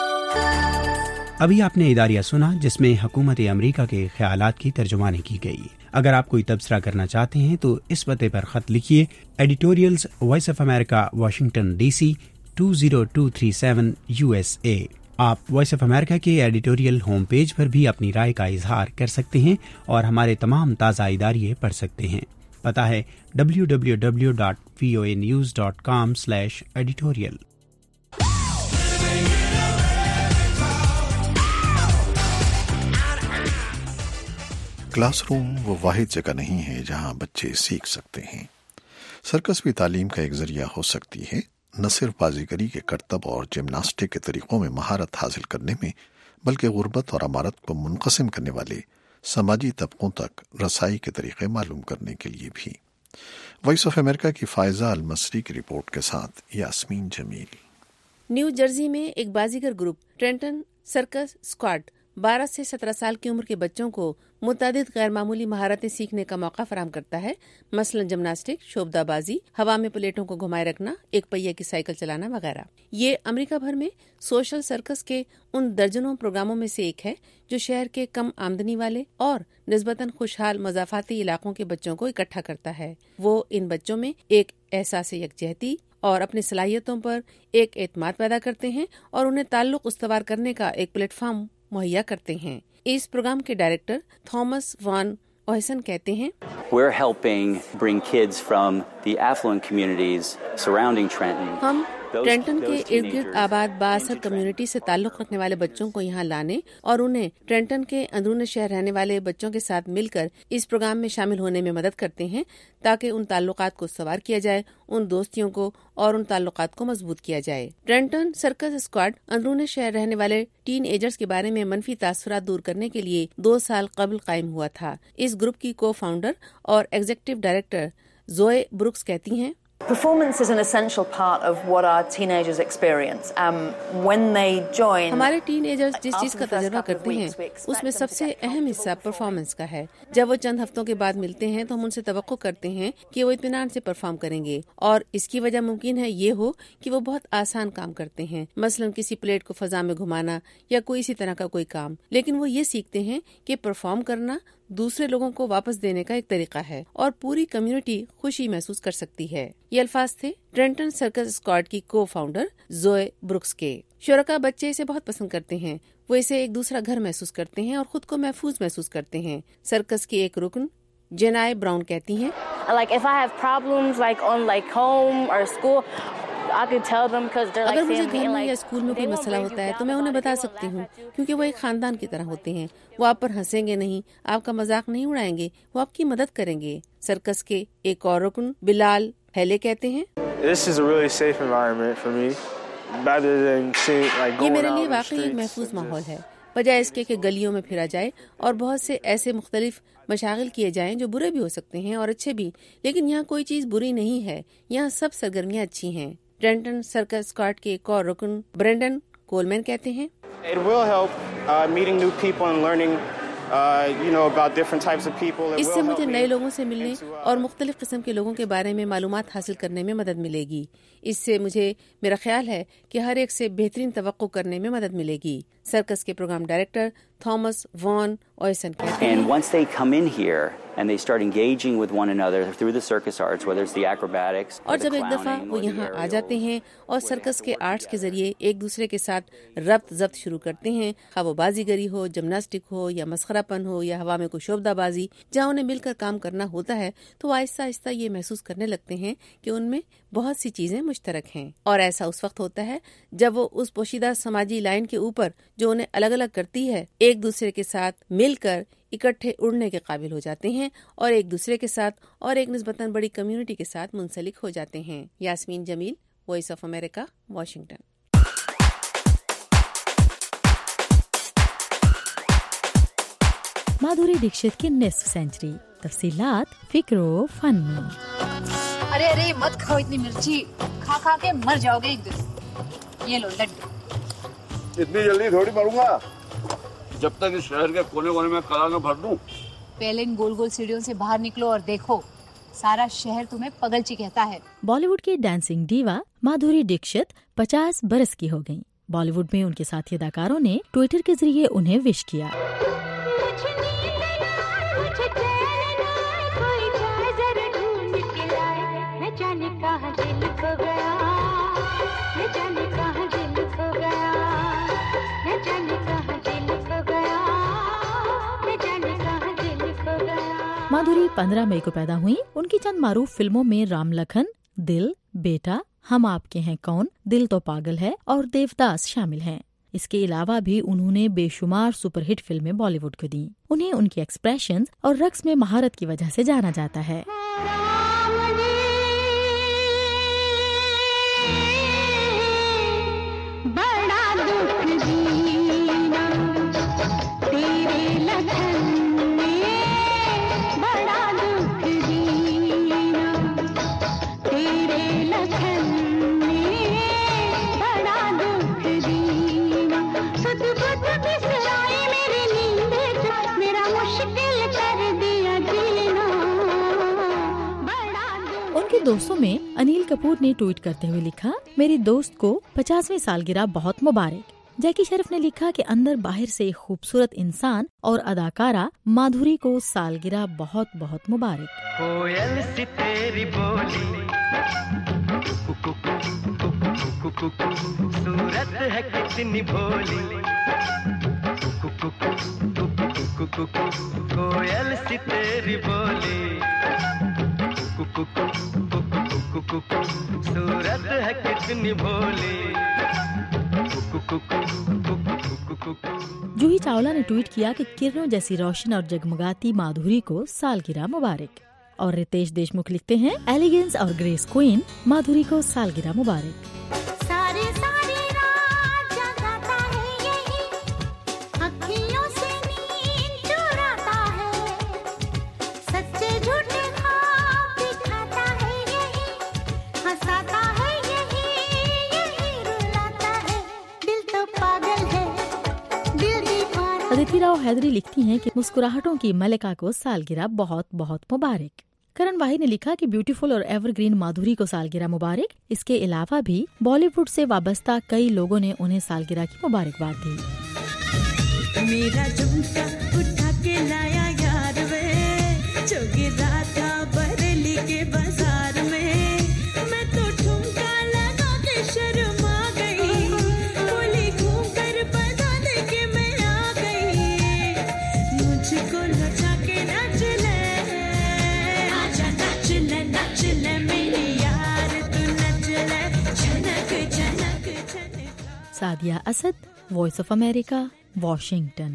ابھی آپ نے اداریہ سنا جس میں حکومت امریکہ کے خیالات کی ترجمانی کی گئی. اگر آپ کوئی تبصرہ کرنا چاہتے ہیں تو اس پتے پر خط لکھیے: editorials voice of America, Washington D C two zero two three seven U S A. آپ وائس آف امریکہ کے ایڈیٹوریل ہوم پیج پر بھی اپنی رائے کا اظہار کر سکتے ہیں اور ہمارے تمام تازہ اداریے پڑھ سکتے ہیں. पता है W W W dot V O A news dot com slash editorial. Classroom वो वाहिद जगह नहीं है जहां बच्चे सीख सकते हैं। सर्कस भी तालीम का एक जरिया हो सकती है, न सिर्फ बाजीगरी के करतब और जिम्नास्टिक के तरीकों में महारत हासिल करने में, बल्कि गुर्बत और अमारत को मुनक़सिम करने वाले समाजी तबकों तक रसाई के तरीके मालूम करने के लिए भी। वॉइस ऑफ अमेरिका की फायजा अल मसरी की रिपोर्ट के साथ यास्मीन जमील। न्यू जर्सी में एक बाजीगर ग्रुप ट्रेंटन सर्कस स्क्वाड बारह से सत्रह साल की उम्र के बच्चों को मुतादिद गैर मामूली महारतें सीखने का मौका फराहम करता है, मसलन जिम्नास्टिक, शोबदाबाजी, हवा में प्लेटों को घुमाए रखना, एक पहिए की साइकिल चलाना वगैरह। ये अमेरिका भर में सोशल सर्कस के उन दर्जनों प्रोग्रामों में से एक है जो शहर के कम आमदनी वाले और निस्बतन खुशहाल मज़ाफ़ाती इलाकों के बच्चों को इकट्ठा करता है। वो इन बच्चों में एक एहसास यकजहती और अपनी सलाहियतों पर एक एतमाद पैदा करते हैं और उन्हें ताल्लुक उस्तवार करने का एक प्लेटफॉर्म मुहैया करते हैं। इस प्रोग्राम के डायरेक्टर थॉमस वॉन ओहसन कहते हैं, We're helping bring kids from the affluent communities surrounding Trenton. हम ट्रेंटन के इर्द गिर्द आबाद बासर कम्युनिटी से ताल्लुक रखने वाले बच्चों को यहाँ लाने और उन्हें ट्रेंटन के अंदरूनी शहर रहने वाले बच्चों के साथ मिलकर इस प्रोग्राम में शामिल होने में मदद करते हैं, ताकि उन ताल्लुकात को सवार किया जाए, उन दोस्तियों को और उन ताल्लुकात को मजबूत किया जाए। ट्रेंटन सर्कस स्क्वाड अंदरूनी शहर रहने वाले टीन एजर्स के बारे में मनफी तासुरात दूर करने के लिए दो साल कबल कायम हुआ था। इस ग्रुप की को फाउंडर और एग्जीक्यूटिव डायरेक्टर जोए ब्रुक्स कहती हैं, Performance is an essential part of what our teenagers experience. Um, when they join, हमारे टीनएजर्स जिस चीज का तजुर्बा करते हैं उसमें सबसे अहम हिस्सा परफॉर्मेंस का है। जब वो चंद हफ्तों के बाद मिलते हैं तो हम उनसे तवक्को करते हैं कि वो इत्मीनान से परफॉर्म करेंगे, और इसकी वजह मुमकिन है ये हो कि वो बहुत आसान काम करते हैं, मसलन किसी प्लेट को फजा में घुमाना या कोई इसी तरह का कोई काम, लेकिन वो ये सीखते हैं कि परफॉर्म करना दूसरे लोगों को वापस देने का एक तरीका है और पूरी कम्युनिटी खुशी महसूस कर सकती है। ये अल्फाज थे ट्रेंटन सर्कस स्क्वाड की को फाउंडर जोए ब्रुक्स के। शुरका बच्चे इसे बहुत पसंद करते हैं, वो इसे एक दूसरा घर महसूस करते हैं और खुद को महफूज महसूस करते हैं। सर्कस की एक रुकन जेनाए ब्राउन कहती हैं, like if I have problems like on like home or school, I could tell them because they're like अगर मुझे घर में या स्कूल में कोई मसला होता है तो मैं उन्हें बता सकती हूँ, क्योंकि वो एक खानदान की तरह होते हैं। वो आप पर हंसेंगे नहीं, आपका मजाक नहीं उड़ाएंगे, वो आपकी मदद करेंगे। सर्कस के एक और रुकन बिलाल हेले कहते हैं, This is a really safe environment for me, rather than seeing like ये going मेरे लिए out in the वाकई एक streets महफूज and माहौल just- है, बजाय इसके कि गलियों में फिरा जाए और बहुत से ऐसे मुख्तलिफ मशागिल किए जाएं जो बुरे भी हो सकते हैं और अच्छे भी, लेकिन यहाँ कोई चीज बुरी नहीं है, यहाँ सब सरगर्मियाँ अच्छी हैं। ट्रेंटन सर्कस स्क्वाड के एक और रुकन ब्रेंडन कोलमैन कहते हैं, It will help uh, meeting new people and learning, uh, you know, about different types of people. It इससे will मुझे help नए me लोगों से मिलने और मुख्तलिफ किस्म के लोगों के बारे में मालूमात हासिल करने में मदद मिलेगी। इससे मुझे मेरा ख्याल है कि हर एक से बेहतरीन तवक्को करने में मदद मिलेगी। सर्कस के प्रोग्राम डायरेक्टर थॉमस वॉन ओयसन कहते हैं, And once they come in here and they start engaging with one another through the circus arts, whether it's the acrobatics or और the जब एक दफा clowning वो or the यहाँ आ aerial, जाते हैं और सर्कस के आर्ट्स के जरिए एक दूसरे के साथ रब्त जब्त शुरू करते हैं, खा वो बाजीगरी हो, जिम्नास्टिक हो या मस्खरापन हो या हवा में कोई शोबदाबाजी, जहाँ उन्हें मिलकर काम करना होता है, तो आहिस्ता आहिस्ता ये महसूस करने लगते हैं कि उनमें बहुत सी चीजें मुश्तरक हैं। और ऐसा उस वक्त होता है जब वो उस पोशीदा समाजी लाइन के ऊपर जो उन्हें अलग अलग करती है, एक दूसरे के साथ मिलकर इकट्ठे उड़ने के काबिल हो जाते हैं और एक दूसरे के साथ और एक निस्बतन बड़ी कम्युनिटी के साथ मुंसलिक हो जाते हैं। Yasmeen Jameel, voice of America, Washington. Madhuri Dixit की निस्फ सेंचुरी, तफसीलात फिक्रो फन में। अरे अरे मत खाओ इतनी मिर्ची, खा खा के मर जाओगे एक दिन। ये लो लड्डू। इतनी जल्दी थोड़ी मरूंगा, जब तक इस शहर के कोने कोने में कला न भर दूं। पहले इन गोल गोल सीढ़ियों से बाहर निकलो और देखो, सारा शहर तुम्हें पगलची कहता है। बॉलीवुड की डांसिंग डीवा माधुरी दीक्षित पचास बरस की हो गयी। बॉलीवुड में उनके साथी अदाकारों ने ट्विटर के जरिए उन्हें विश किया। माधुरी पंद्रह मई को पैदा हुई। उनकी चंद मारूफ फिल्मों में राम लखन, दिल, बेटा, हम आपके हैं कौन, दिल तो पागल है और देवदास शामिल हैं। इसके अलावा भी उन्होंने बेशुमार सुपरहिट फिल्में बॉलीवुड को दी। उन्हें उनके एक्सप्रेशन और रक्स में महारत की वजह से जाना जाता है। उनके दोस्तों में अनिल कपूर ने ट्वीट करते हुए लिखा, मेरी दोस्त को पचासवीं सालगिरह बहुत मुबारक। जैकी श्रॉफ ने लिखा कि अंदर बाहर से खूबसूरत इंसान और अदाकारा माधुरी को सालगिरह बहुत बहुत मुबारक। कोयल सी तेरी बोली, सूरत है कितनी भोली, कोयल सी तेरी बोली, सूरत है कितनी भोली। जूही चावला ने ट्वीट किया कि किरणों जैसी रोशन और जगमगाती माधुरी को सालगिरह मुबारक। और रितेश देशमुख लिखते हैं, एलिगेंस और ग्रेस क्वीन माधुरी को सालगिरह मुबारक। सारे सारे रात जगाता है यही, अखियों से नींद चुराता है, सच्चे झूठे ख्वाब दिखाता है यही, हंसाता है यही, यही रुलाता है, दिल तो पागल है, दिल दीवाना। अदिति राव हैदरी लिखती हैं कि मुस्कुराहटों की मलिका को सालगिरह बहुत बहुत मुबारक। करण वाहिद ने लिखा कि ब्यूटीफुल और एवरग्रीन माधुरी को सालगिरह मुबारक। इसके अलावा भी बॉलीवुड से वाबस्ता कई लोगों ने उन्हें सालगिरह की मुबारकबाद दी। मेरा झुमका उठा के लाया यार वे, जो गिरा था बरेली के बाजार में, मैं तो ठुमका लगा के शर्मा गई, बोली घूम कर बजा दे के मैं आ गई, मुझको लचा के नाच ले, नच ले मेरी यार तू नच ले, झनक झनक झनक। Sadia Asad, voice of America, Washington.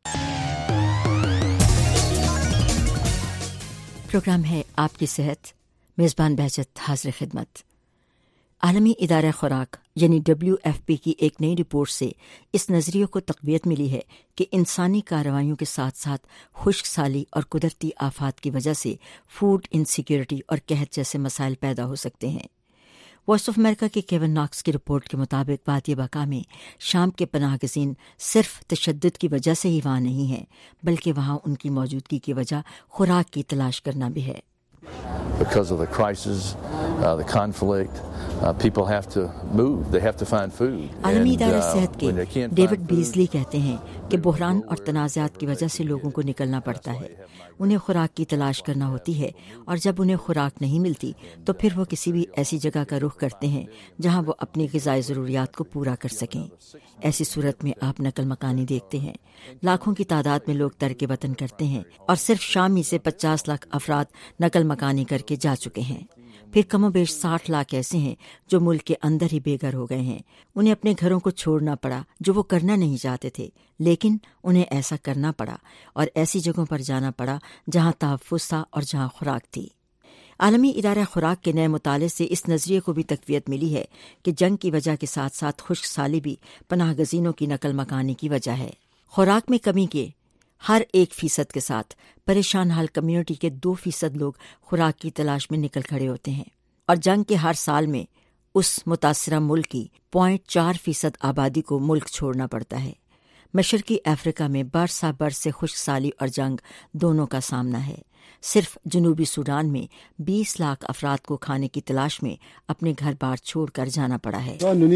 Program है आपकी सेहत। मेजबान बहजत हाजिर खिदमत। आलमी इदारा खुराक यानी डब्ल्यू एफ पी की एक नई रिपोर्ट से इस नज़रिए को तक़वियत मिली है कि इंसानी कार्रवाइयों के साथ साथ खुश्क साली और कुदरती आफात की वजह से फूड इनसिक्योरिटी और कहत जैसे मसाइल पैदा हो सकते हैं। वॉइस ऑफ अमेरिका के केविन नॉक्स की रिपोर्ट के मुताबिक वादी बका में शाम के पनाह गज़ीन सिर्फ तशद्दुद की वजह से ही वहाँ नहीं हैं, बल्कि वहाँ उनकी मौजूदगी की वजह खुराक की तलाश करना भी है। Because of the crisis, uh, the conflict, uh, people have to move. They have to find food. आलमी इदारा सेहत के डेविड बीजली कहते हैं कि बहरान और तनाज़ात की वजह से लोगों को निकलना पड़ता है। उन्हें खुराक की तलाश करना होती है और जब उन्हें खुराक नहीं मिलती तो फिर वो किसी भी ऐसी जगह का रुख करते हैं जहां वो अपनी ग़िज़ाई ज़रूरियात को पूरा कर सकें। ऐसी सूरत में आप नकल मकानी देखते हैं। लाखों की तादाद में लोग तर्क वतन करते हैं और सिर्फ शाम ही से पचास लाख अफराद नकल मकानी करके जा चुके हैं। फिर कमोबेश साठ लाख ऐसे हैं जो मुल्क के अंदर ही बेघर हो गए हैं। उन्हें अपने घरों को छोड़ना पड़ा जो वो करना नहीं चाहते थे, लेकिन उन्हें ऐसा करना पड़ा और ऐसी जगहों पर जाना पड़ा जहां तहफ़्फ़ुज़ था और जहां खुराक थी। आलमी इदारा खुराक के नए मुताले से इस नज़रिए को भी तक़वियत मिली है कि जंग की वजह के साथ साथ खुश्क साली भी पनाह गज़ीनों की नकल मकानी की वजह है। खुराक में कमी के हर एक फीसद के साथ परेशान हाल कम्युनिटी के दो फीसद लोग खुराक की तलाश में निकल खड़े होते हैं और जंग के हर साल में उस मुतासरा मुल्क की पॉइंट चार फीसद आबादी को मुल्क छोड़ना पड़ता है। मशरकी अफ्रीका में बरसा बरस से खुश्क साली और जंग दोनों का सामना है। सिर्फ जनूबी सूडान में बीस लाख अफराद को खाने की तलाश में अपने घर बार छोड़कर जाना पड़ा है।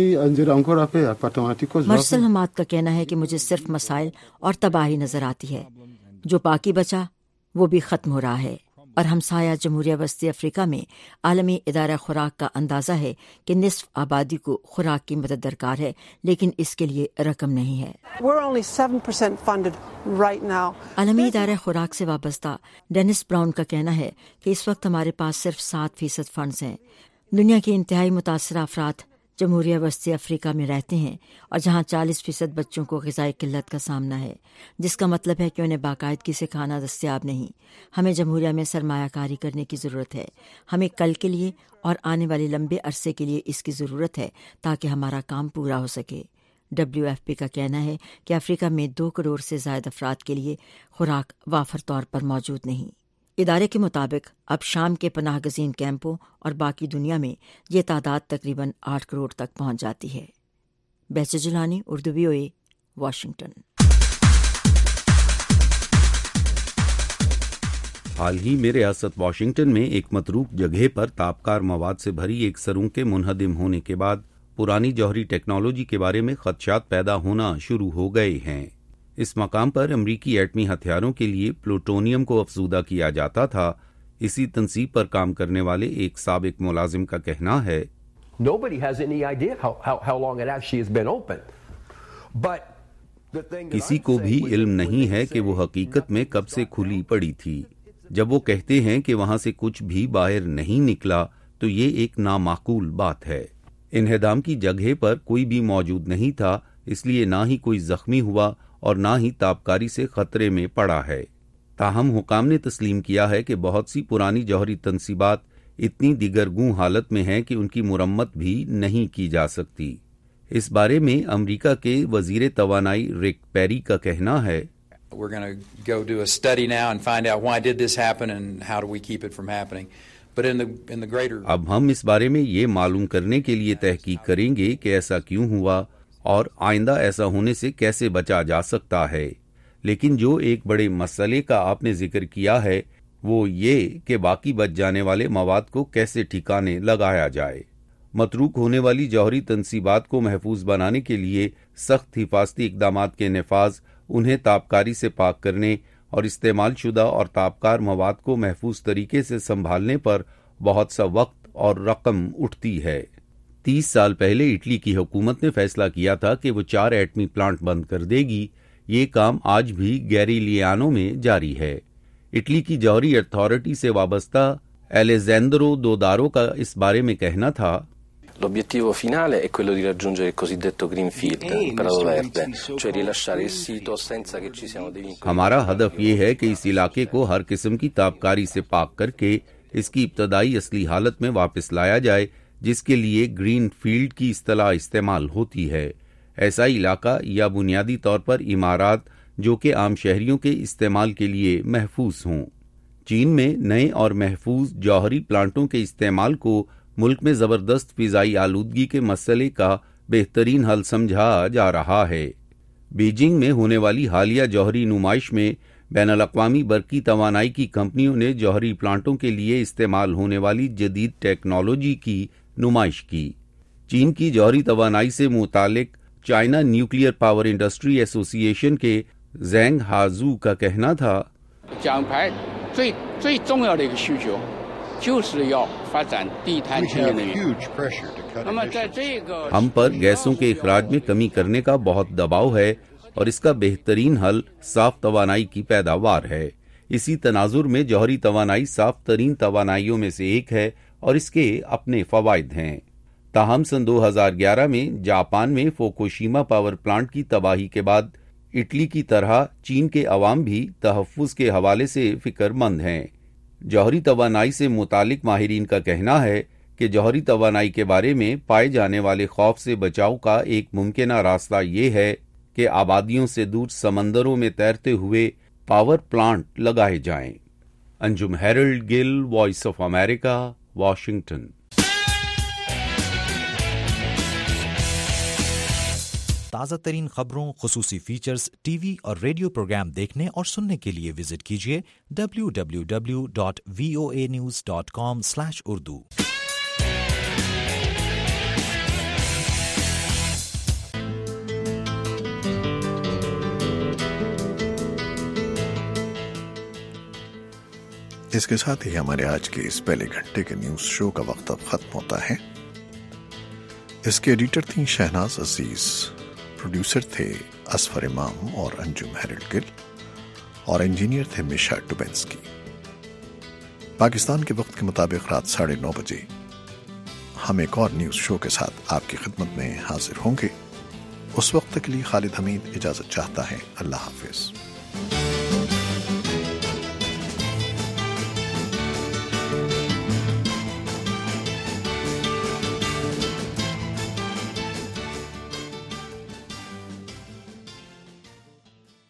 मर्सल हमाद का कहना है कि मुझे सिर्फ मसाइल और तबाही नजर आती है। जो बाकी बचा वो भी खत्म हो रहा है। اور ہمسایہ جمہوریہ وسطی افریقہ میں عالمی ادارہ خوراک کا اندازہ ہے کہ نصف آبادی کو خوراک کی مدد درکار ہے، لیکن اس کے لیے رقم نہیں ہے۔ عالمی ادارہ خوراک سے وابستہ ڈینس براؤن کا کہنا ہے کہ اس وقت ہمارے پاس صرف سات فیصد فنڈز ہیں۔ دنیا کے انتہائی متاثرہ افراد جمہوریہ وسطی افریقہ میں رہتے ہیں، اور جہاں چالیس فیصد بچوں کو غذائی قلت کا سامنا ہے، جس کا مطلب ہے کہ انہیں باقاعدگی سے کھانا دستیاب نہیں۔ ہمیں جمہوریہ میں سرمایہ کاری کرنے کی ضرورت ہے۔ ہمیں کل کے لیے اور آنے والے لمبے عرصے کے لیے اس کی ضرورت ہے تاکہ ہمارا کام پورا ہو سکے۔ ڈبلیو ایف پی کا کہنا ہے کہ افریقہ میں دو کروڑ سے زائد افراد کے لیے خوراک وافر طور پر موجود نہیں۔ ادارے کے مطابق اب شام کے پناہ گزین کیمپوں اور باقی دنیا میں یہ تعداد تقریباً آٹھ کروڑ تک پہنچ جاتی ہے۔ بیچ Jilani, Urdu V O A, Washington. حال ہی میں ریاست واشنگٹن میں ایک متروک جگہ پر تابکار مواد سے بھری ایک سرنگ کے منہدم ہونے کے بعد پرانی جوہری ٹیکنالوجی کے بارے میں خدشات پیدا ہونا شروع ہو گئے ہیں۔ اس مقام پر امریکی ایٹمی ہتھیاروں کے لیے پلوٹونیم کو افزودہ کیا جاتا تھا۔ اسی تنصیب پر کام کرنے والے ایک سابق ملازم کا کہنا ہے، کسی کو بھی علم نہیں ہے کہ وہ حقیقت میں کب سے کھلی پڑی تھی۔ جب وہ کہتے ہیں کہ وہاں سے کچھ بھی باہر نہیں نکلا تو یہ ایک نامعقول بات ہے۔ انہدام کی جگہ پر کوئی بھی موجود نہیں تھا، اس لیے نہ ہی کوئی زخمی ہوا اور نہ ہی تابکاری سے خطرے میں پڑا ہے۔ تاہم حکام نے تسلیم کیا ہے کہ بہت سی پرانی جوہری تنصیبات اتنی دیگرگوں حالت میں ہیں کہ ان کی مرمت بھی نہیں کی جا سکتی۔ اس بارے میں امریکہ کے وزیر توانائی رک پیری کا کہنا ہے، We're going to go do a study now and find out why did this happen and how do we keep it from happening. But in the in the greater اب ہم اس بارے میں یہ معلوم کرنے کے لیے تحقیق کریں گے کہ ایسا کیوں ہوا اور آئندہ ایسا ہونے سے کیسے بچا جا سکتا ہے۔ لیکن جو ایک بڑے مسئلے کا آپ نے ذکر کیا ہے وہ یہ کہ باقی بچ جانے والے مواد کو کیسے ٹھکانے لگایا جائے۔ متروک ہونے والی جوہری تنصیبات کو محفوظ بنانے کے لیے سخت حفاظتی اقدامات کے نفاذ، انہیں تابکاری سے پاک کرنے اور استعمال شدہ اور تابکار مواد کو محفوظ طریقے سے سنبھالنے پر بہت سا وقت اور رقم اٹھتی ہے۔ تیس سال پہلے اٹلی کی حکومت نے فیصلہ کیا تھا کہ وہ چار ایٹمی پلانٹ بند کر دے گی۔ یہ کام آج بھی گیریلیانو میں جاری ہے۔ اٹلی کی جوہری اتھارٹی سے وابستہ الیزینڈرو دودارو کا اس بارے میں کہنا تھا، L'obiettivo finale è quello di raggiungere il cosiddetto green field, il prato verde, cioè rilasciare il sito senza che ci siano dei vincoli. ہمارا ہدف یہ ہے کہ اس علاقے کو ہر قسم کی تابکاری سے پاک کر کے اس کی ابتدائی اصلی حالت میں واپس لایا جائے، جس کے لیے گرین فیلڈ کی اصطلاح استعمال ہوتی ہے۔ ایسا علاقہ یا بنیادی طور پر عمارات جو کہ عام شہریوں کے استعمال کے لیے محفوظ ہوں۔ چین میں نئے اور محفوظ جوہری پلانٹوں کے استعمال کو ملک میں زبردست فضائی آلودگی کے مسئلے کا بہترین حل سمجھا جا رہا ہے۔ بیجنگ میں ہونے والی حالیہ جوہری نمائش میں بین الاقوامی برقی توانائی کی کمپنیوں نے جوہری پلانٹوں کے لیے استعمال ہونے والی جدید ٹیکنالوجی کی نمائش کی۔ چین کی جوہری توانائی سے متعلق چائنا نیوکلیئر پاور انڈسٹری ایسوسی ایشن کے زینگ ہازو کا کہنا تھا، ہم پر گیسوں کے اخراج میں کمی کرنے کا بہت دباؤ ہے اور اس کا بہترین حل صاف توانائی کی پیداوار ہے۔ اسی تناظر میں جوہری توانائی صاف ترین توانائیوں میں سے ایک ہے اور اس کے اپنے فوائد ہیں۔ تاہم سن دو ہزار گیارہ میں جاپان میں فوکوشیما پاور پلانٹ کی تباہی کے بعد اٹلی کی طرح چین کے عوام بھی تحفظ کے حوالے سے فکر مند ہیں۔ جوہری توانائی سے متعلق ماہرین کا کہنا ہے کہ جوہری توانائی کے بارے میں پائے جانے والے خوف سے بچاؤ کا ایک ممکنہ راستہ یہ ہے کہ آبادیوں سے دور سمندروں میں تیرتے ہوئے پاور پلانٹ لگائے جائیں۔ Anjum Harold Gill, voice of America, Washington. تازہ ترین خبروں، خصوصی فیچرز، ٹی وی اور ریڈیو پروگرام دیکھنے اور سننے کے لیے وزٹ کیجیے W W W dot V O A news dot com slash Urdu. اس کے ساتھ ہی ہمارے آج کے اس پہلے گھنٹے کے نیوز شو کا وقت اب ختم ہوتا ہے۔ اس کے ایڈیٹر تھیں شہناز عزیز، پروڈیوسر تھے اصفر امام اور انجم ہیرلڈ گل، اور انجینئر تھے میشا ٹوبینسکی۔ پاکستان کے وقت کے مطابق رات ساڑھے نو بجے ہم ایک اور نیوز شو کے ساتھ آپ کی خدمت میں حاضر ہوں گے۔ اس وقت کے لیے خالد حمید اجازت چاہتا ہے۔ اللہ حافظ۔